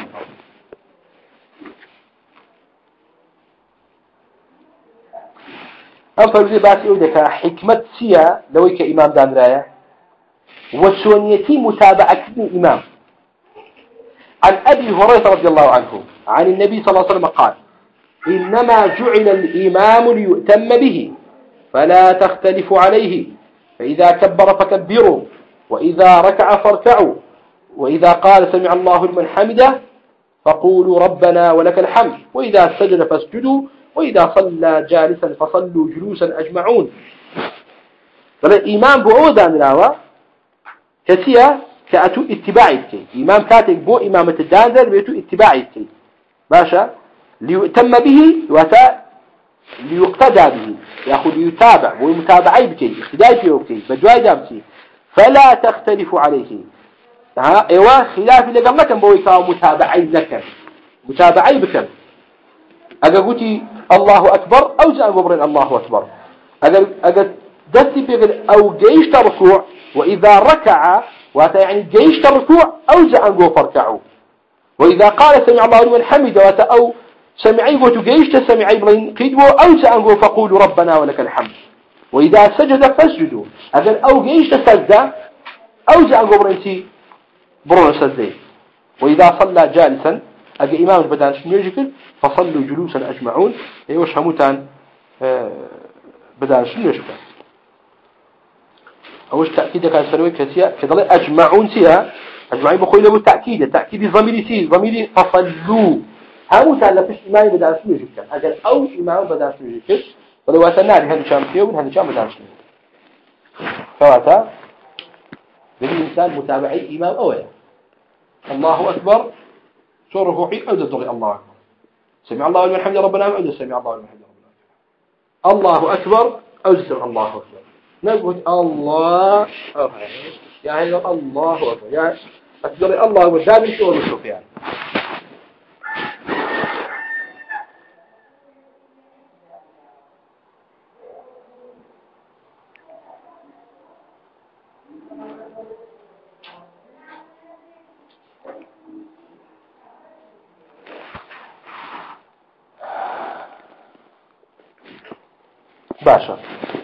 أنفر زي باسي أودك حكمة سيا لويك إمام دان رايا وسونيتي متابعة إمام. عن أبي هريرة رضي الله عنه عن النبي صلى الله عليه وسلم قال إنما جعل الإمام ليؤتم به فلا تختلفوا عليه فإذا كبر فكبروا وإذا ركع فاركعوا وإذا قال سمع الله لمن حمده فقولوا ربنا ولك الحمد وإذا سجد فاسجدوا وإذا صلى جالسا فصلوا جلوسا أجمعون. فالإمام بعودا من هذا كسيا كأتو اتباعي بكي إمام كاتب بو إمامة الدانزل بيتو اتباعي بكي باشا ليؤتم به وتا ليقتدى به يأخذ ليتابع ومتابعي بكي اقتداء فيه بكي بجواي دامتي فلا تختلف عليه ها ايوا خلاف اللي قمتا بويكا متابعي لك متابعي بكم أجا قلتي الله أكبر أو جاء قبرين الله أكبر أجا أجا دستي بيقول أو جيش تركوع وإذا ركع وأتى يعني جيش تركوع أو جاء قبر فركعوا وإذا قال سمع الله لمن حمده وأتى أو سمعي قلت جيش تسمعي بلين قيدوا أو جاء قبر فقولوا ربنا ولك الحمد وإذا سجد فاسجدوا أجا أو جيش تسجد أو جاء قبرين برون سجد وإذا صلى جالسا أجا إمام بدان شنو فصلوا جلوسا أجمعون أيوش هموتان بدان شنو يشكل أوش تأكيد كان سنوي كسيا كذا أجمعون سيا أجمعين بقول له تأكيد تأكيد ضميري سي ضميري فصلوا هموتان لا فيش إمام بدان شنو يشكل أجل أو إمام بدان شنو يشكل ولو أتناري هذا شام فيه وهذا شام بدان شنو فواتا بالإنسان متابعي إمام أولا الله أكبر شوره حين أودى الضغي الله أكبر سمع الله لمن حمد ربنا أودى سمع الله لمن حمد ربنا الله أكبر أودى سمع الله أكبر نقول الله أكبر يعني الله أكبر يعني أكبر الله أكبر دابل شو نشوف يعني باشا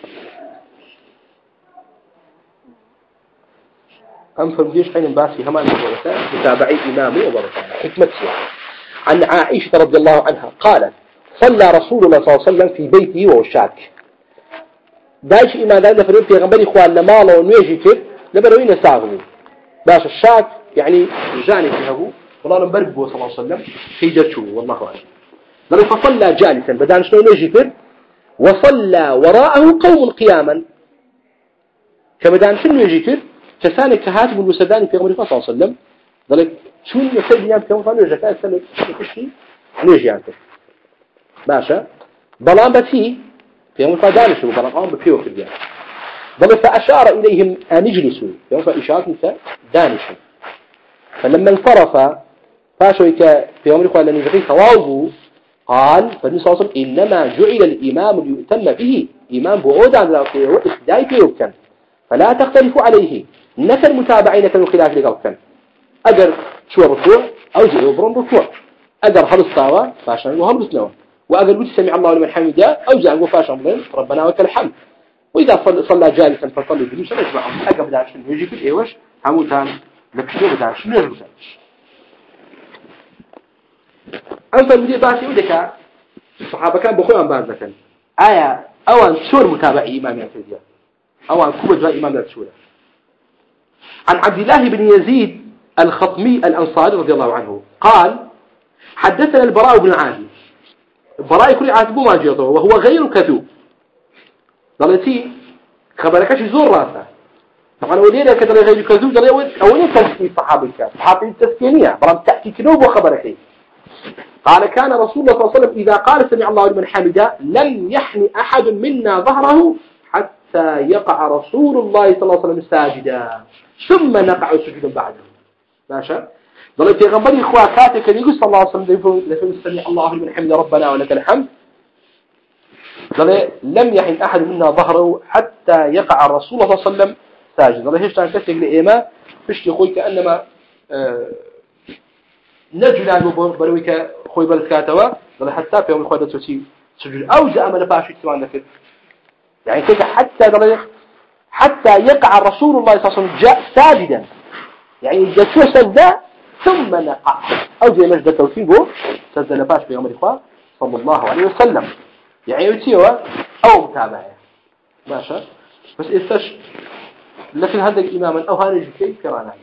أم فرمديش حين باسي همان الورثة متابعي إمامي وورثة حكمتها. عن عائشة رضي الله عنها قالت صلى رسول الله صلى الله عليه وسلم في بيته وهو شاك دايش إمام دائما فرمد في غنبري إخوان لماله ونويجي كيف لبروين ساغمي باشا الشاك يعني جاني في هبو والله نبرقه صلى الله عليه وسلم خيدته والله أعلم لما فصلى جالسا بدان شنو نويجي كيف وصلى وراءه قوم قياما كمدان شنو يجي كيف كسانك كهاتم المسداني في غمر صلى الله عليه وسلم ذلك شو يسد يام كم فانو جكاء سنة كشي نيجي عنك باشا بلان بتي في غمر دانش وبلان قام بفيو في الجان ذلك فأشار إليهم أن يجلسوا في غمر إشارة نساء دانش فلما انصرف فاشويك في غمر قال لن يجري ثوابه قال فالنبي صلى الله عليه وسلم إنما جعل الإمام ليؤتم به إمام بعود عن ذلك وإسداي فيه كان فلا تختلفوا عليه نكر متابعين كانوا خلاف لك كان أجر شو الركوع أو جئ برون ركوع أجر هل الصاوة فاشان وهم بسنوا وأجر قلت سمع الله لمن حمده أو جاء وفاشان ربنا ولك الحمد وإذا صلى, صلى جالسا فصلي جلوسا يجمعهم أجر بدأ شنو يجي في الإيوش حموتان لبشنو بدأ شنو يجلس أنت المدير باسي ودك الصحابة كان بخوي عن بعض ذكر آية أوان سور متابع إمام يعتزيا أوان كوبا جاء إمام يعتزيا عن عبد الله بن يزيد الخطمي الأنصاري رضي الله عنه قال حدثنا البراء بن عازب البراء يكون عاتبه ما جيطه وهو غير كذوب ضلتي خبركش زور راسه طبعا ولينا كذا غير كذوب ضل أولين تسكين صحابي كان صحابي التسكينية برام تأتي كذوب وخبرك قال كان رسول الله صلى الله عليه وسلم إذا قال سمع الله لمن حمده لم يحن أحد منا ظهره حتى يقع رسول الله صلى الله عليه وسلم ساجدا ثم نقع سجدا بعده ماشي ضلت يغنبني إخواتك يقول صلى الله عليه وسلم لفهم سمع الله لمن حمده ربنا ولك الحمد ضل لم يحن أحد منا ظهره حتى يقع رسول الله صلى الله عليه وسلم ساجدا ضل هيش تنكسر لإيما فيش يقول كأنما آه نجلان برويك خوي بالكاتوا ضل حتى في يوم الخوي دتوسي سجود أو جاء من باشي سوان ذكر يعني كذا حتى ضل حتى يقع رسول الله صلى الله عليه وسلم جاء ساجدا يعني جاء سجدا ثم نقع أو زي مجد توسيبه سجد نفاش في يوم الخوي صلى الله عليه وسلم يعني يتيوه أو متابعة ماشي بس إستش لكن هذا الإمام أو هذا الجكي كرانا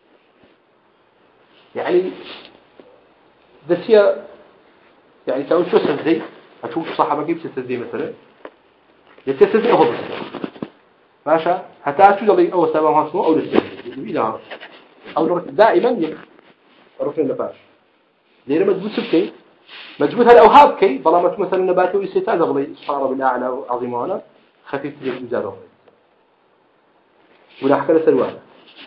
يعني دسيا يعني تقول شو سنزي هتشوف صحابة كيف تسزي مثلا يتسزي أهو بس ماشي حتى أشوف ذلك أول سبب هاسمه أو لسه أو دائما يرفع النفاش لأنه مجبوط سبكي مجبوط هذا أوهاب كي ظلامة مثلا نباته ويستاذ أغلي صار بالأعلى وعظيمانا خفيف ذلك مزاره ولا حكى لسلوانا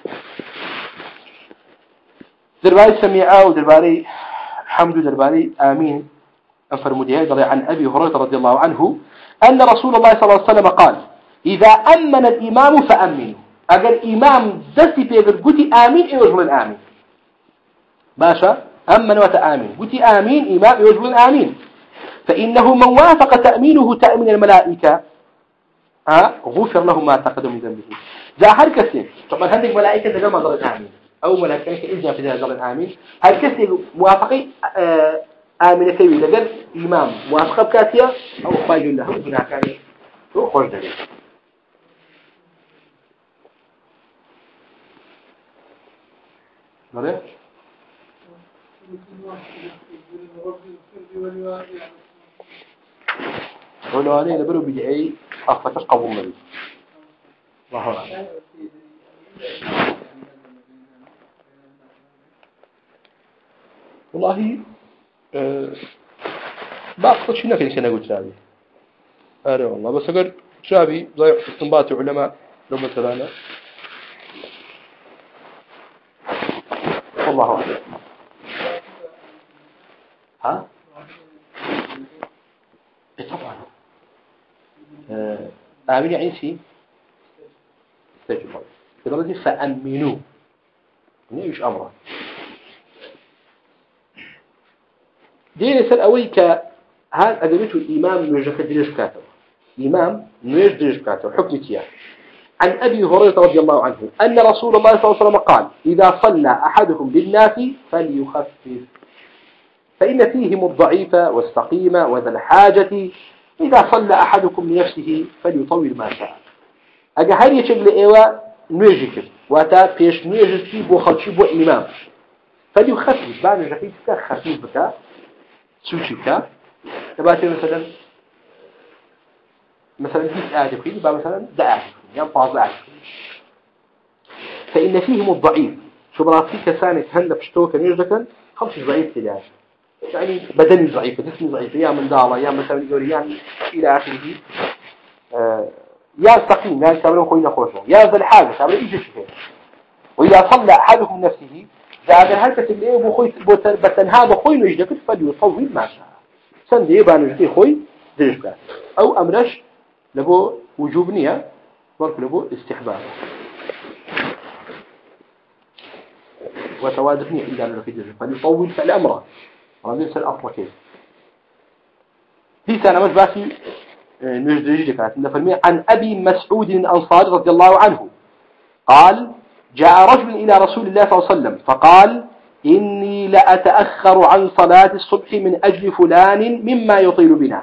درباري سميعة ودرباري حمد درباري آمين أفرمودي هذا عن أبي هريرة رضي الله عنه أن رسول الله صلى الله عليه وسلم قال إذا أمن الإمام فأمنوا أجل إمام دسي بيقول قلت آمين يوجب الآمين باشا أمن وتآمين قلت آمين إمام يوجب الآمين فإنه من وافق تأمينه تأمين الملائكة ها غفر له ما تقدم من ذنبه جاء هر كسي طبعا هذه الملائكة تجمع ما ضلت آمين أو ملائكة إذن في ذلك ضلت آمين هر كسي موافقي آمين كيوي لقل إمام موافقة بكاتية أو خواج له هنا كان هو خوش دليل ماذا؟ ولو عليه لبرو بدعي أفتكش قبول لي الله أعلم والله أه ما أقصد شيء نكني سنة قلت شابي أرى والله بس أقول شابي ضيع استنباط علماء لو مثلا أنا والله أعلم ها طبعا آمين يعني شيء استجبوا فضلتي فأمنوا يعني إيش أمره دين يسأل أويك هذا أدبته الإمام نجح دريش كاتب إمام نجح دريش كاتب حكم تياه عن أبي هريرة رضي الله عنه أن رسول الله صلى الله عليه وسلم قال إذا صلى أحدكم بالناس فليخفف فإن فيهم الضعيف والسقيم وذا الحاجة إذا صلى أحدكم لنفسه فليطول ما شاء أجا هل يشغل إيوة نيجك واتا بيش نيجك بو خلشي بو إمام فليخفف بعد جفيتك خفيف بك سوشك تباتي مثلا مثلا ديس آدك بعد مثلا دعاك يعني بعض آدك فإن فيهم الضعيف شو براسي كسانك هلا بشتوك نيجدكن خمس ضعيف تلاش يعني بدني ضعيف جسمي ضعيف يا من دارة يا مثلا يوريان إلى آخره آه يا سقيم يا كامل خوينا خوشهم يا ذا الحاجة كامل إيش شيء وإذا صلى أحدكم نفسه زاد هلكة اللي بخوي بتنها بخوي نجدك فليطول ما شاء سند يبان نجدي خوي درجك أو أمرش لبو وجوب نية ورك لبو استحباب وتوادفني إلا أنه في درجك فليطول فالأمر هذا يصير أفضل كيف في سنة مش باسي نجدك عن أبي مسعود الأنصاري رضي الله عنه قال جاء رجل إلى رسول الله صلى الله عليه وسلم فقال إني لأتأخر عن صلاة الصبح من أجل فلان مما يطيل بنا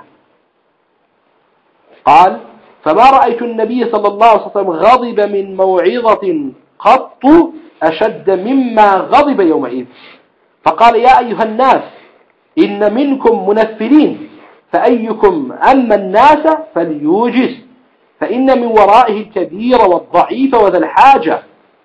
قال فما رأيت النبي صلى الله عليه وسلم غضب من موعظة قط أشد مما غضب يومئذ فقال يا أيها الناس إن منكم منفرين فأيكم أما الناس فليوجس فإن من ورائه الكبير والضعيف وذا الحاجة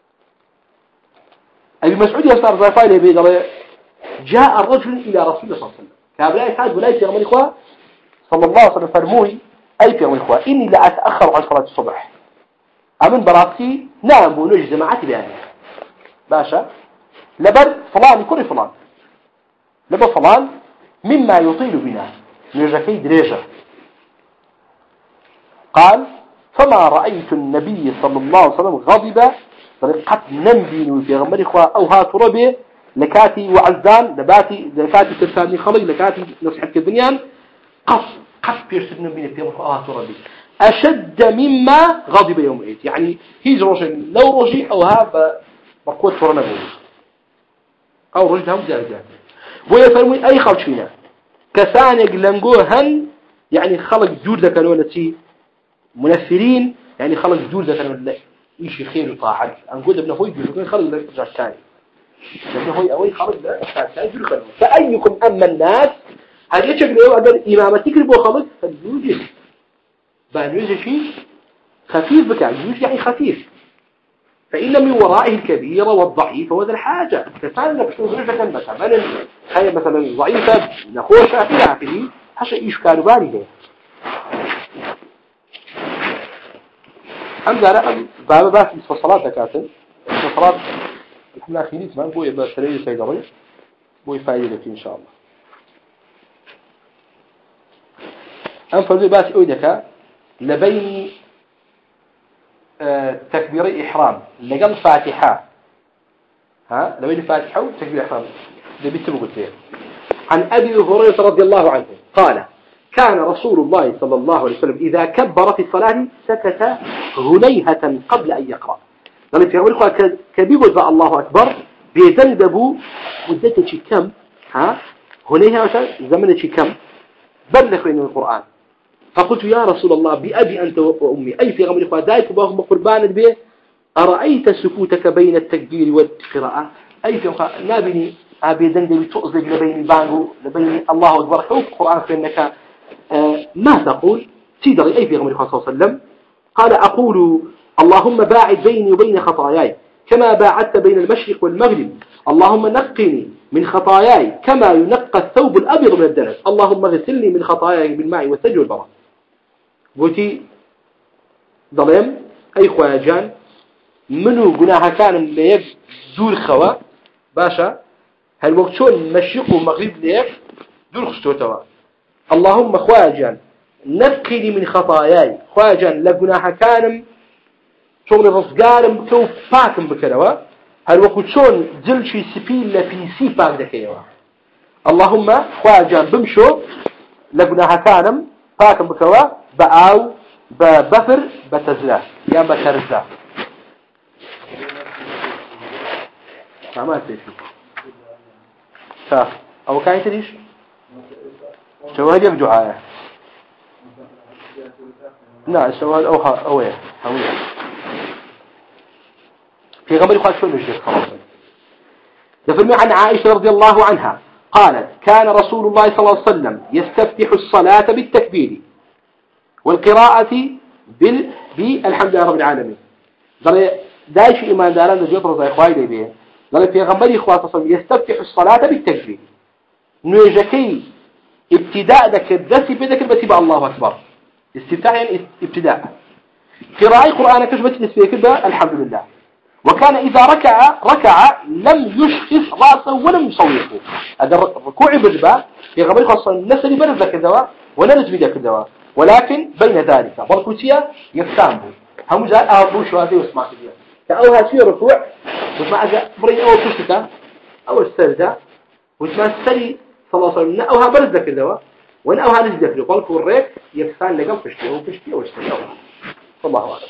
أبي مسعود يسار زفايله بيدله جاء الرجل إلى رسول الله صلى الله عليه وسلم كابلاء حاج ولا يتغم الإخوة صلى الله عليه وسلم فرموه أي في الإخوة إني لا أتأخر عن صلاة الصبح أمن براسي نعم بونوج جماعتي بأني باشا لبر فلان يكون فلان لبر فلان مما يطيل بنا نرجكي دريجة قال فما رأيت النبي صلى الله عليه وسلم غضب طريقة نمبين في غمر إخوة أو هات ربي لكاتي وعزدان لباتي لكاتي ترساني خلي لكاتي نصحة كبنيان قف قف بيرسل نمبين في غمر هات ربي أشد مما غضب يوم عيد يعني هيز رجل لو رجي أو ها بقوة فرنا بولي أو رجل هم جاء ويفرمي أي خلق فينا كسانك لنقوه هن يعني خلق جود لك الولتي منفرين يعني خلق جود لك الولتي إيش خير وطاعة أنقول ابن هوي يقول خلق له رجع ثاني ابن هوي أوي خلق له رجع ثاني يقول خلق فأيكم أما الناس هل يشكل له أقدر إمامتك ربو خلق فاليوجد بأن يوجد شيء خفيف بك يوجد يعني خفيف فإن من ورائه الكبير والضعيف وذا الحاجة كفان نبشون رجع مثلا هي مثلا ضعيفة نخوشة إلى آخره حشا إيش كانوا بالي الحمد لله بابا باس في الصلاة كاتن الصلاة الحمد لله خيري تمام بوي بسرية سيدري بوي فايدة لك إن شاء الله أم فرضي باس أودك لبين آه تكبير إحرام لقل فاتحة ها لبين فاتحة وتكبير إحرام لبيت بقول فيه عن أبي هريرة رضي الله عنه قال كان رسول الله صلى الله عليه وسلم إذا كبر في الصلاة سكت هنيهة قبل أن يقرأ لما في أولئك كبير ذا الله أكبر بيذنبوا مدته كم ها هنيهة زمنة كم بلغ من القرآن فقلت يا رسول الله بأبي أنت وأمي أي في غمر إخوة ذلك باهم قربانا به أرأيت سكوتك بين التكبير والقراءة أي في غمر نابني أبي ذنبي تؤذج لبين بانه لبين الله أكبر حوف القرآن فإنك آه ما تقول سيدري أي في غمر إخوة صلى الله عليه وسلم قال أقول اللهم باعد بيني وبين خطاياي كما باعدت بين المشرق والمغرب اللهم نقني من خطاياي كما ينقى الثوب الأبيض من الدنس اللهم اغسلني من خطاياي بالماء والثلج والبرد قلتي ظلم أي خواجان منو قناها كان ليك دور خوا باشا هل وقتون مشرق ومغرب ليك دور خستوتوا اللهم خواجان نقني من خطاياي خواجان لقناها كان شغل رزقارم كوف فاكم بكروا هل وقتون جلشي سبيل لفيسي فاك دكيوا اللهم خواجان بمشو لقناها كانم فاكم بكروا بأو ببفر بتزلا يا بترزا ما تيجي صح أو كاين تريش شواهد يبدو عاية لا الشواهد أو أويه أويه في غمر يقال شو المجلس خلاص يفرمي عن عائشة رضي الله عنها قالت كان رسول الله صلى الله عليه وسلم يستفتح الصلاة بالتكبير والقراءة بال بالحمد لله رب العالمين دايش إيمان داران لجوت رضا إخوائي لي بيه قال في غنبري إخوات صلى يستفتح الصلاة بالتكبير نيجكي ابتداء ذاك الدسي بذكر بتبع الله أكبر استفتاح يعني ابتداء قراءة قرآن كشبت نسبة كده الحمد لله وكان إذا ركع ركع لم يشخص رأسه ولم يصوته هذا ركوع بالباء في غنبري إخوات صلى نسلي برد ذاك الدواء ولا نجم ذاك الدواء ولكن بين ذلك بركوتيا يفتامه هم جاء أهبوا شو هذه واسمع كذا كأوها شيء ركوع واسمع أجا بري أول كشتة أول سجدة واسمع السري صلى الله عليه وسلم أوها برد ذاك الدواء وإن أوها نجم ذاك الدواء قالوا الريك يفتان لقم كشتة وكشتة وكشتة الله أعلم.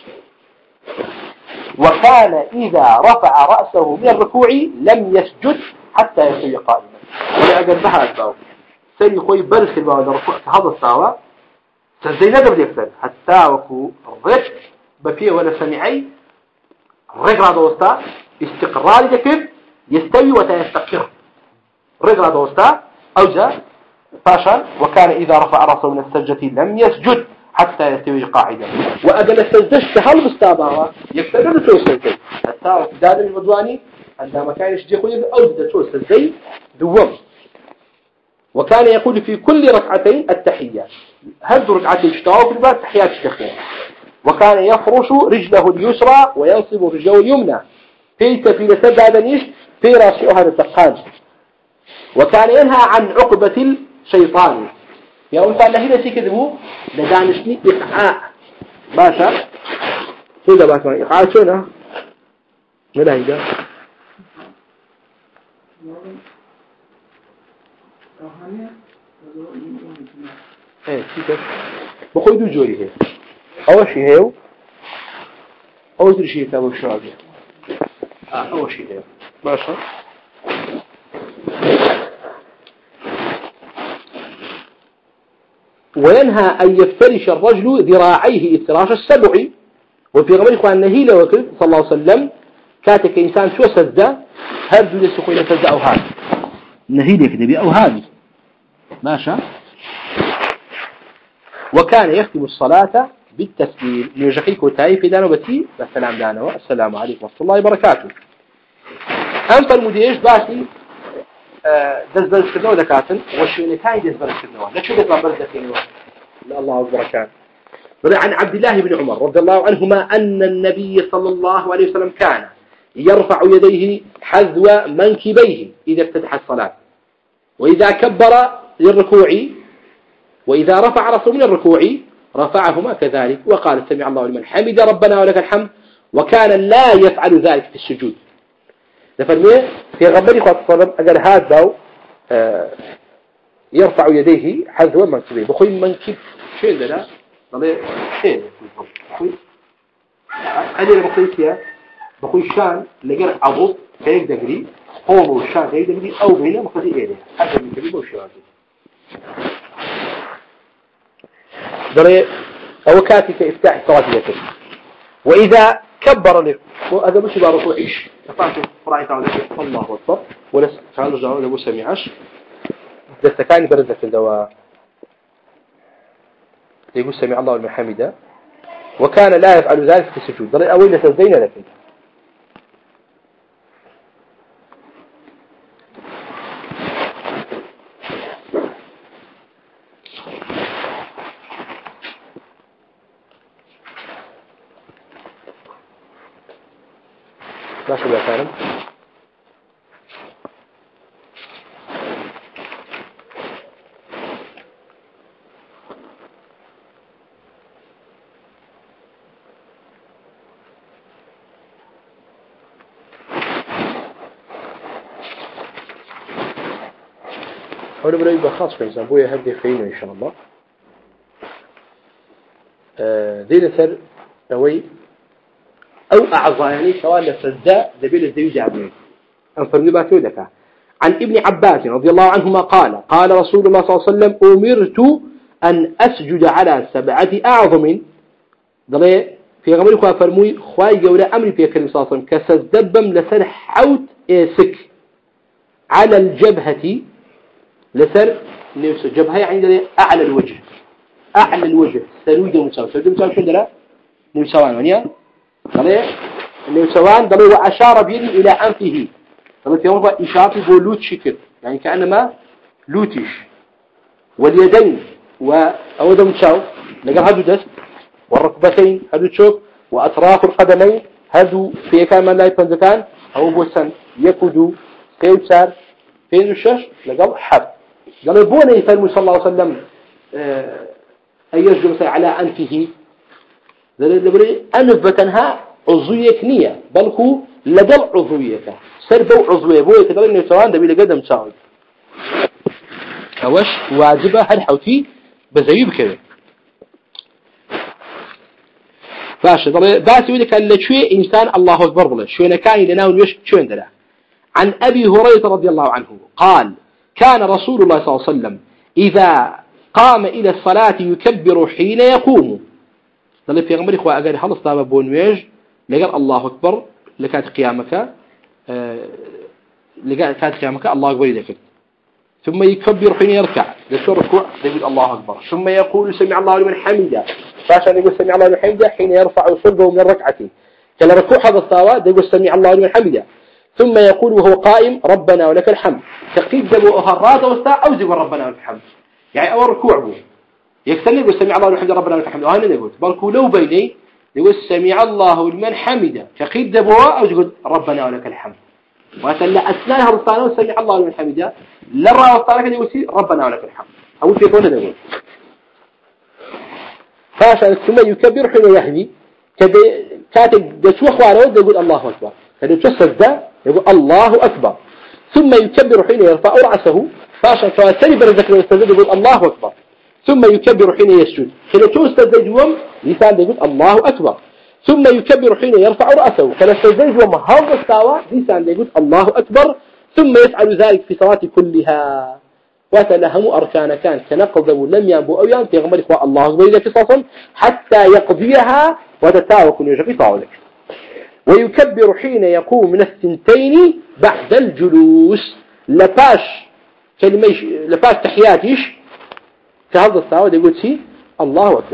وكان إذا رفع رأسه من الركوع لم يسجد حتى يستوي قائما ولا أجل بها الباو سري خوي برس الباو الركوع هذا الصاوة سجدنا قبل يكسر حتى وكو الرك بفيه ولا سمعي الرجل هذا وسطا استقرار ذكر يستوي وتستقر الرجل هذا وسطا أوجه فاشل وكان إذا رفع رأسه من السجدة لم يسجد حتى يستوي قاعدا وأجل السجدة هل مستابعها يكسر لتو السجدة حتى وكو دادم المدواني عندما كان يشجي خويه أوجد تو السجدة دوم وكان يقول في كل ركعتين التحيات هذ ركعتين اشتاوا في الباب تحيات الشيخين وكان يفرش رجله اليسرى وينصب رجله اليمنى في تفيل سبع دنيش في راسه هذا التقان وكان ينهى عن عقبة الشيطان يا أنت الله هنا سيكذبوا لدانشني إقعاء باشا هذا باشا إقعاء شونه ماذا هيدا ايه كيف بخوي دو جوري هي اول شيء هيو اول شيء تابو الشراجي اه اول شيء هيو باشا وينهى ان يفترش الرجل ذراعيه افتراش السبع وفي غمر اخوان نهيله وكذب صلى الله عليه وسلم كاتك انسان شو سجده هل دو يسخو الى سجده او هذا نهيله كذبي او هذه ماشا وكان يختم الصلاة بالتسليم يجحيك وتايف دانو بتي السلام دانو السلام عليكم ورحمة الله وبركاته أنت المديش باسي دز برز كرنو دكاتن وشيني تاي دز برز كرنو لا شو دز برز كرنو لا الله وبركاته عن عبد الله بن عمر رضي الله عنهما أن النبي صلى الله عليه وسلم كان يرفع يديه حذو منكبيه إذا افتتح الصلاة وإذا كبر للركوع وإذا رفع رأسه من الركوع رفعهما كذلك وقال سمع الله لمن حمد ربنا ولك الحمد وكان لا يفعل ذلك في السجود نفرمي في غمري صلى الله عليه وسلم أقول هذا يرفع يديه حذو منكبيه بخوي منكب شيء لا لا شيء أنا المقيسية بخوي شان لقى عضو كيك دقري هو الشان كيك دقري أو بينه مقصي إيه هذا من كبير وشيء دري أو كاتك إفتاح صلاة اليتم وإذا كبر لك وهذا مش بارك عيش تفاعل فرعي تعالى الله أكبر ولا تعالوا جاوا لبو سميعش دستكاني برزة الدواء يقول سمع الله لمن حمده وكان لا يفعل ذلك في السجود دري أول لتزدين لك لا شو بيعترم هذا برأيي بخاص في إنسان بويا هدي خينه إن شاء الله ذي لثر نوي أو أعضاني سواء لفزاء ذبيل الزيوج عبنين أنفرني باتو لك عن ابن عباس رضي الله عنهما قال قال رسول الله صلى الله عليه وسلم أمرت أن أسجد على سبعة أعظم ضلي في غمر إخوة فرموي خواي جولة أمري في كلمة صلى الله عليه وسلم كسدبم لسر حوت سك على الجبهة لسر نفس الجبهة يعني أعلى الوجه أعلى الوجه سرويد ومساوي سرويد ومساوي شو دلا نمساوان ونيا ضلي النيوتوان دلو وأشار بيده إلى أنفه دلو يوم إشارة بولوت شكل يعني كأنما لوتش واليدين وأودم تشاو لقى هدو دست والركبتين هدو تشوف وأطراف القدمين هدو في كامل لا يفنزكان أو بوسن يكدو سيوتسار فين الشش لقى حب قال بونا يفرمي صلى الله عليه وسلم أن يسجد على أنفه أنف بتنها عضوية نية بل هو لدل عضوية سربو عضوية بوية كذا إنه سواء دبي لقدم ساوي أوش واجبة هل حوتي بزيب كذا فاش طبعا بس يقول لك اللي شوي إنسان الله أكبر بله شو كان لنا ونيش شو عندنا عن أبي هريرة رضي الله عنه قال كان رسول الله صلى الله عليه وسلم إذا قام إلى الصلاة يكبر حين يقوم ظل في غمر إخوة أقول خلص طاب بونويج لقال الله أكبر لكات قيامك آه لكات قيامك الله أكبر لك ثم يكبر حين يركع لشو ركوع يقول الله أكبر ثم يقول سمع الله لمن حمده فعشان يقول سمع الله لمن حمده حين يرفع صلبه من الركعة كلا ركوع هذا الصلاة يقول سمع الله لمن حمده ثم يقول وهو قائم ربنا ولك الحمد تقدم أهراد وستاء أوزق ربنا ولك الحمد يعني أول ركوع بو يكتني يقول سمع الله لمن حمده ربنا ولك الحمد وهنا يقول بل لو بيني يقول سمع الله لمن حمده تقدم أوزق ربنا ولك الحمد وأتلا أثناء هرطانه سمع الله لمن حمده لرى وطالك يقول ربنا ولك الحمد أو تيكون هذا يقول فعشان ثم يكبر حين يهدي كاتب دسوخ على وده يقول الله أكبر كده تصل ده يقول الله أكبر ثم يكبر حين يرفع رأسه فعشان فأتني برزك ويستزد يقول الله أكبر ثم يكبر حين يسجد كده تستزد يوم لسان يقول الله أكبر ثم يكبر حين يرفع رأسه كده تستزد يوم هذا الساوى لسان يقول الله أكبر ثم يفعل ذلك في صلاة كلها وتلهم أركان كان كنقض لم ينبو أو ينبو يغمر إخوة الله أكبر إذا في صلاة حتى يقضيها وتتاوى كل يجب طاولك ويكبر حين يقوم من الثنتين بعد الجلوس لفاش كلمة لفاش تحياتيش كهذا الصلاة يقول سي الله أكبر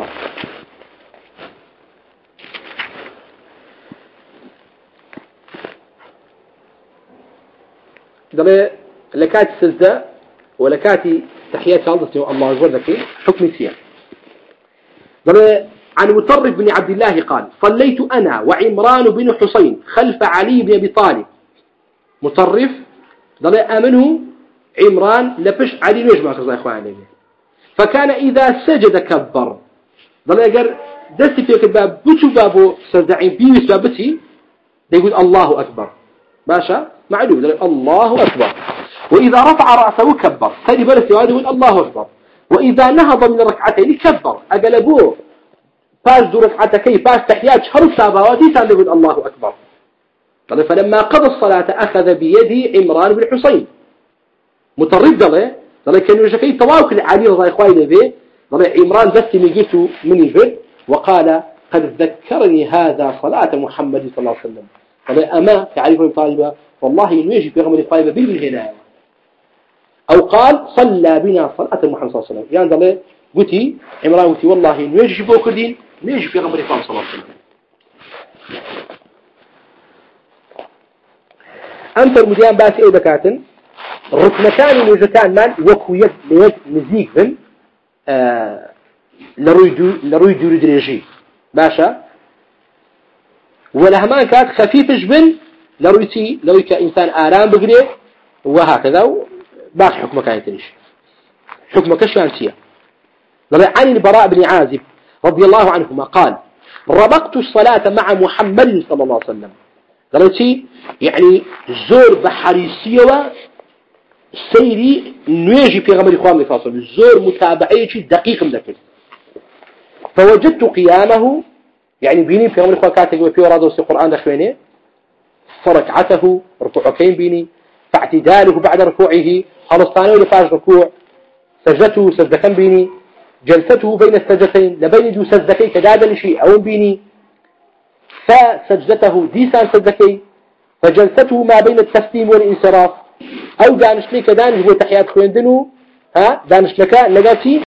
دلي لكات السجدة ولكات تحيات هذا الله أكبر ذكي حكم سيا دلي عن مطرف بن عبد الله قال صليت أنا وعمران بن حسين خلف علي بن أبي طالب مطرف دلي أمنه عمران لبش علي نجمع كذا إخواني فكان إذا سجد كبر دلي أجر دست في كباب بتو بابو سجدين بيوس بابتي يقول الله أكبر باشا معلوم دلي الله أكبر وإذا رفع رأسه كبر ثاني بلس يقول الله أكبر وإذا نهض من ركعتين كبر أقلبوه فاش دو ركعتكي فاش تحيات شهر السابواتي كان يقول الله أكبر قال فلما قضى الصلاة أخذ بيدي عمران بن حسين مترد له قال كان يجكي تواكل علي رضي إخواني به قال عمران بس من جيته من البيت وقال قد ذكرني هذا صلاة محمد صلى الله عليه وسلم قال أما تعرف ابن طالبة والله إنه يجي في غمر طالبة بالهنا أو قال صلى بنا صلاة محمد صلى الله عليه وسلم يعني قال قلتي عمران قلتي والله إنه يجي في بوكردين ليش في غمر إخوان صلى الله عليه وسلم أنت المديان باسي أي بكاتن ركنتان وجتان مال وكو يد ليد نزيق بن آه لروي دوري دريجي باشا ولهمان كانت خفيفش بن لرويتي لروي كإنسان آرام بقريه وهكذا باقي حكمك عيتريش حكمك شوانتيا عن البراء بن عازب رضي الله عنهما قال ربطت الصلاة مع محمد صلى الله عليه وسلم قالتي يعني زور بحريسية سيري نيجي في غمر إخوان الفاصل زور متابعي دقيق مذكر فوجدت قيامه يعني بيني في غمر إخوان كاتب في وراد وسي القرآن دخوينه فركعته ركوعكين بيني فاعتداله بعد ركوعه خلصتانه لفاش ركوع سجدته سجدكين بيني جلسته بين السجدتين لبين دو سجدكي كدادا شيء أو بيني فسجدته ديسان سجدكي فجلسته ما بين التسليم والانصراف أو دانش لك دانش هو تحيات خويندنو ها دانش لك لقاتي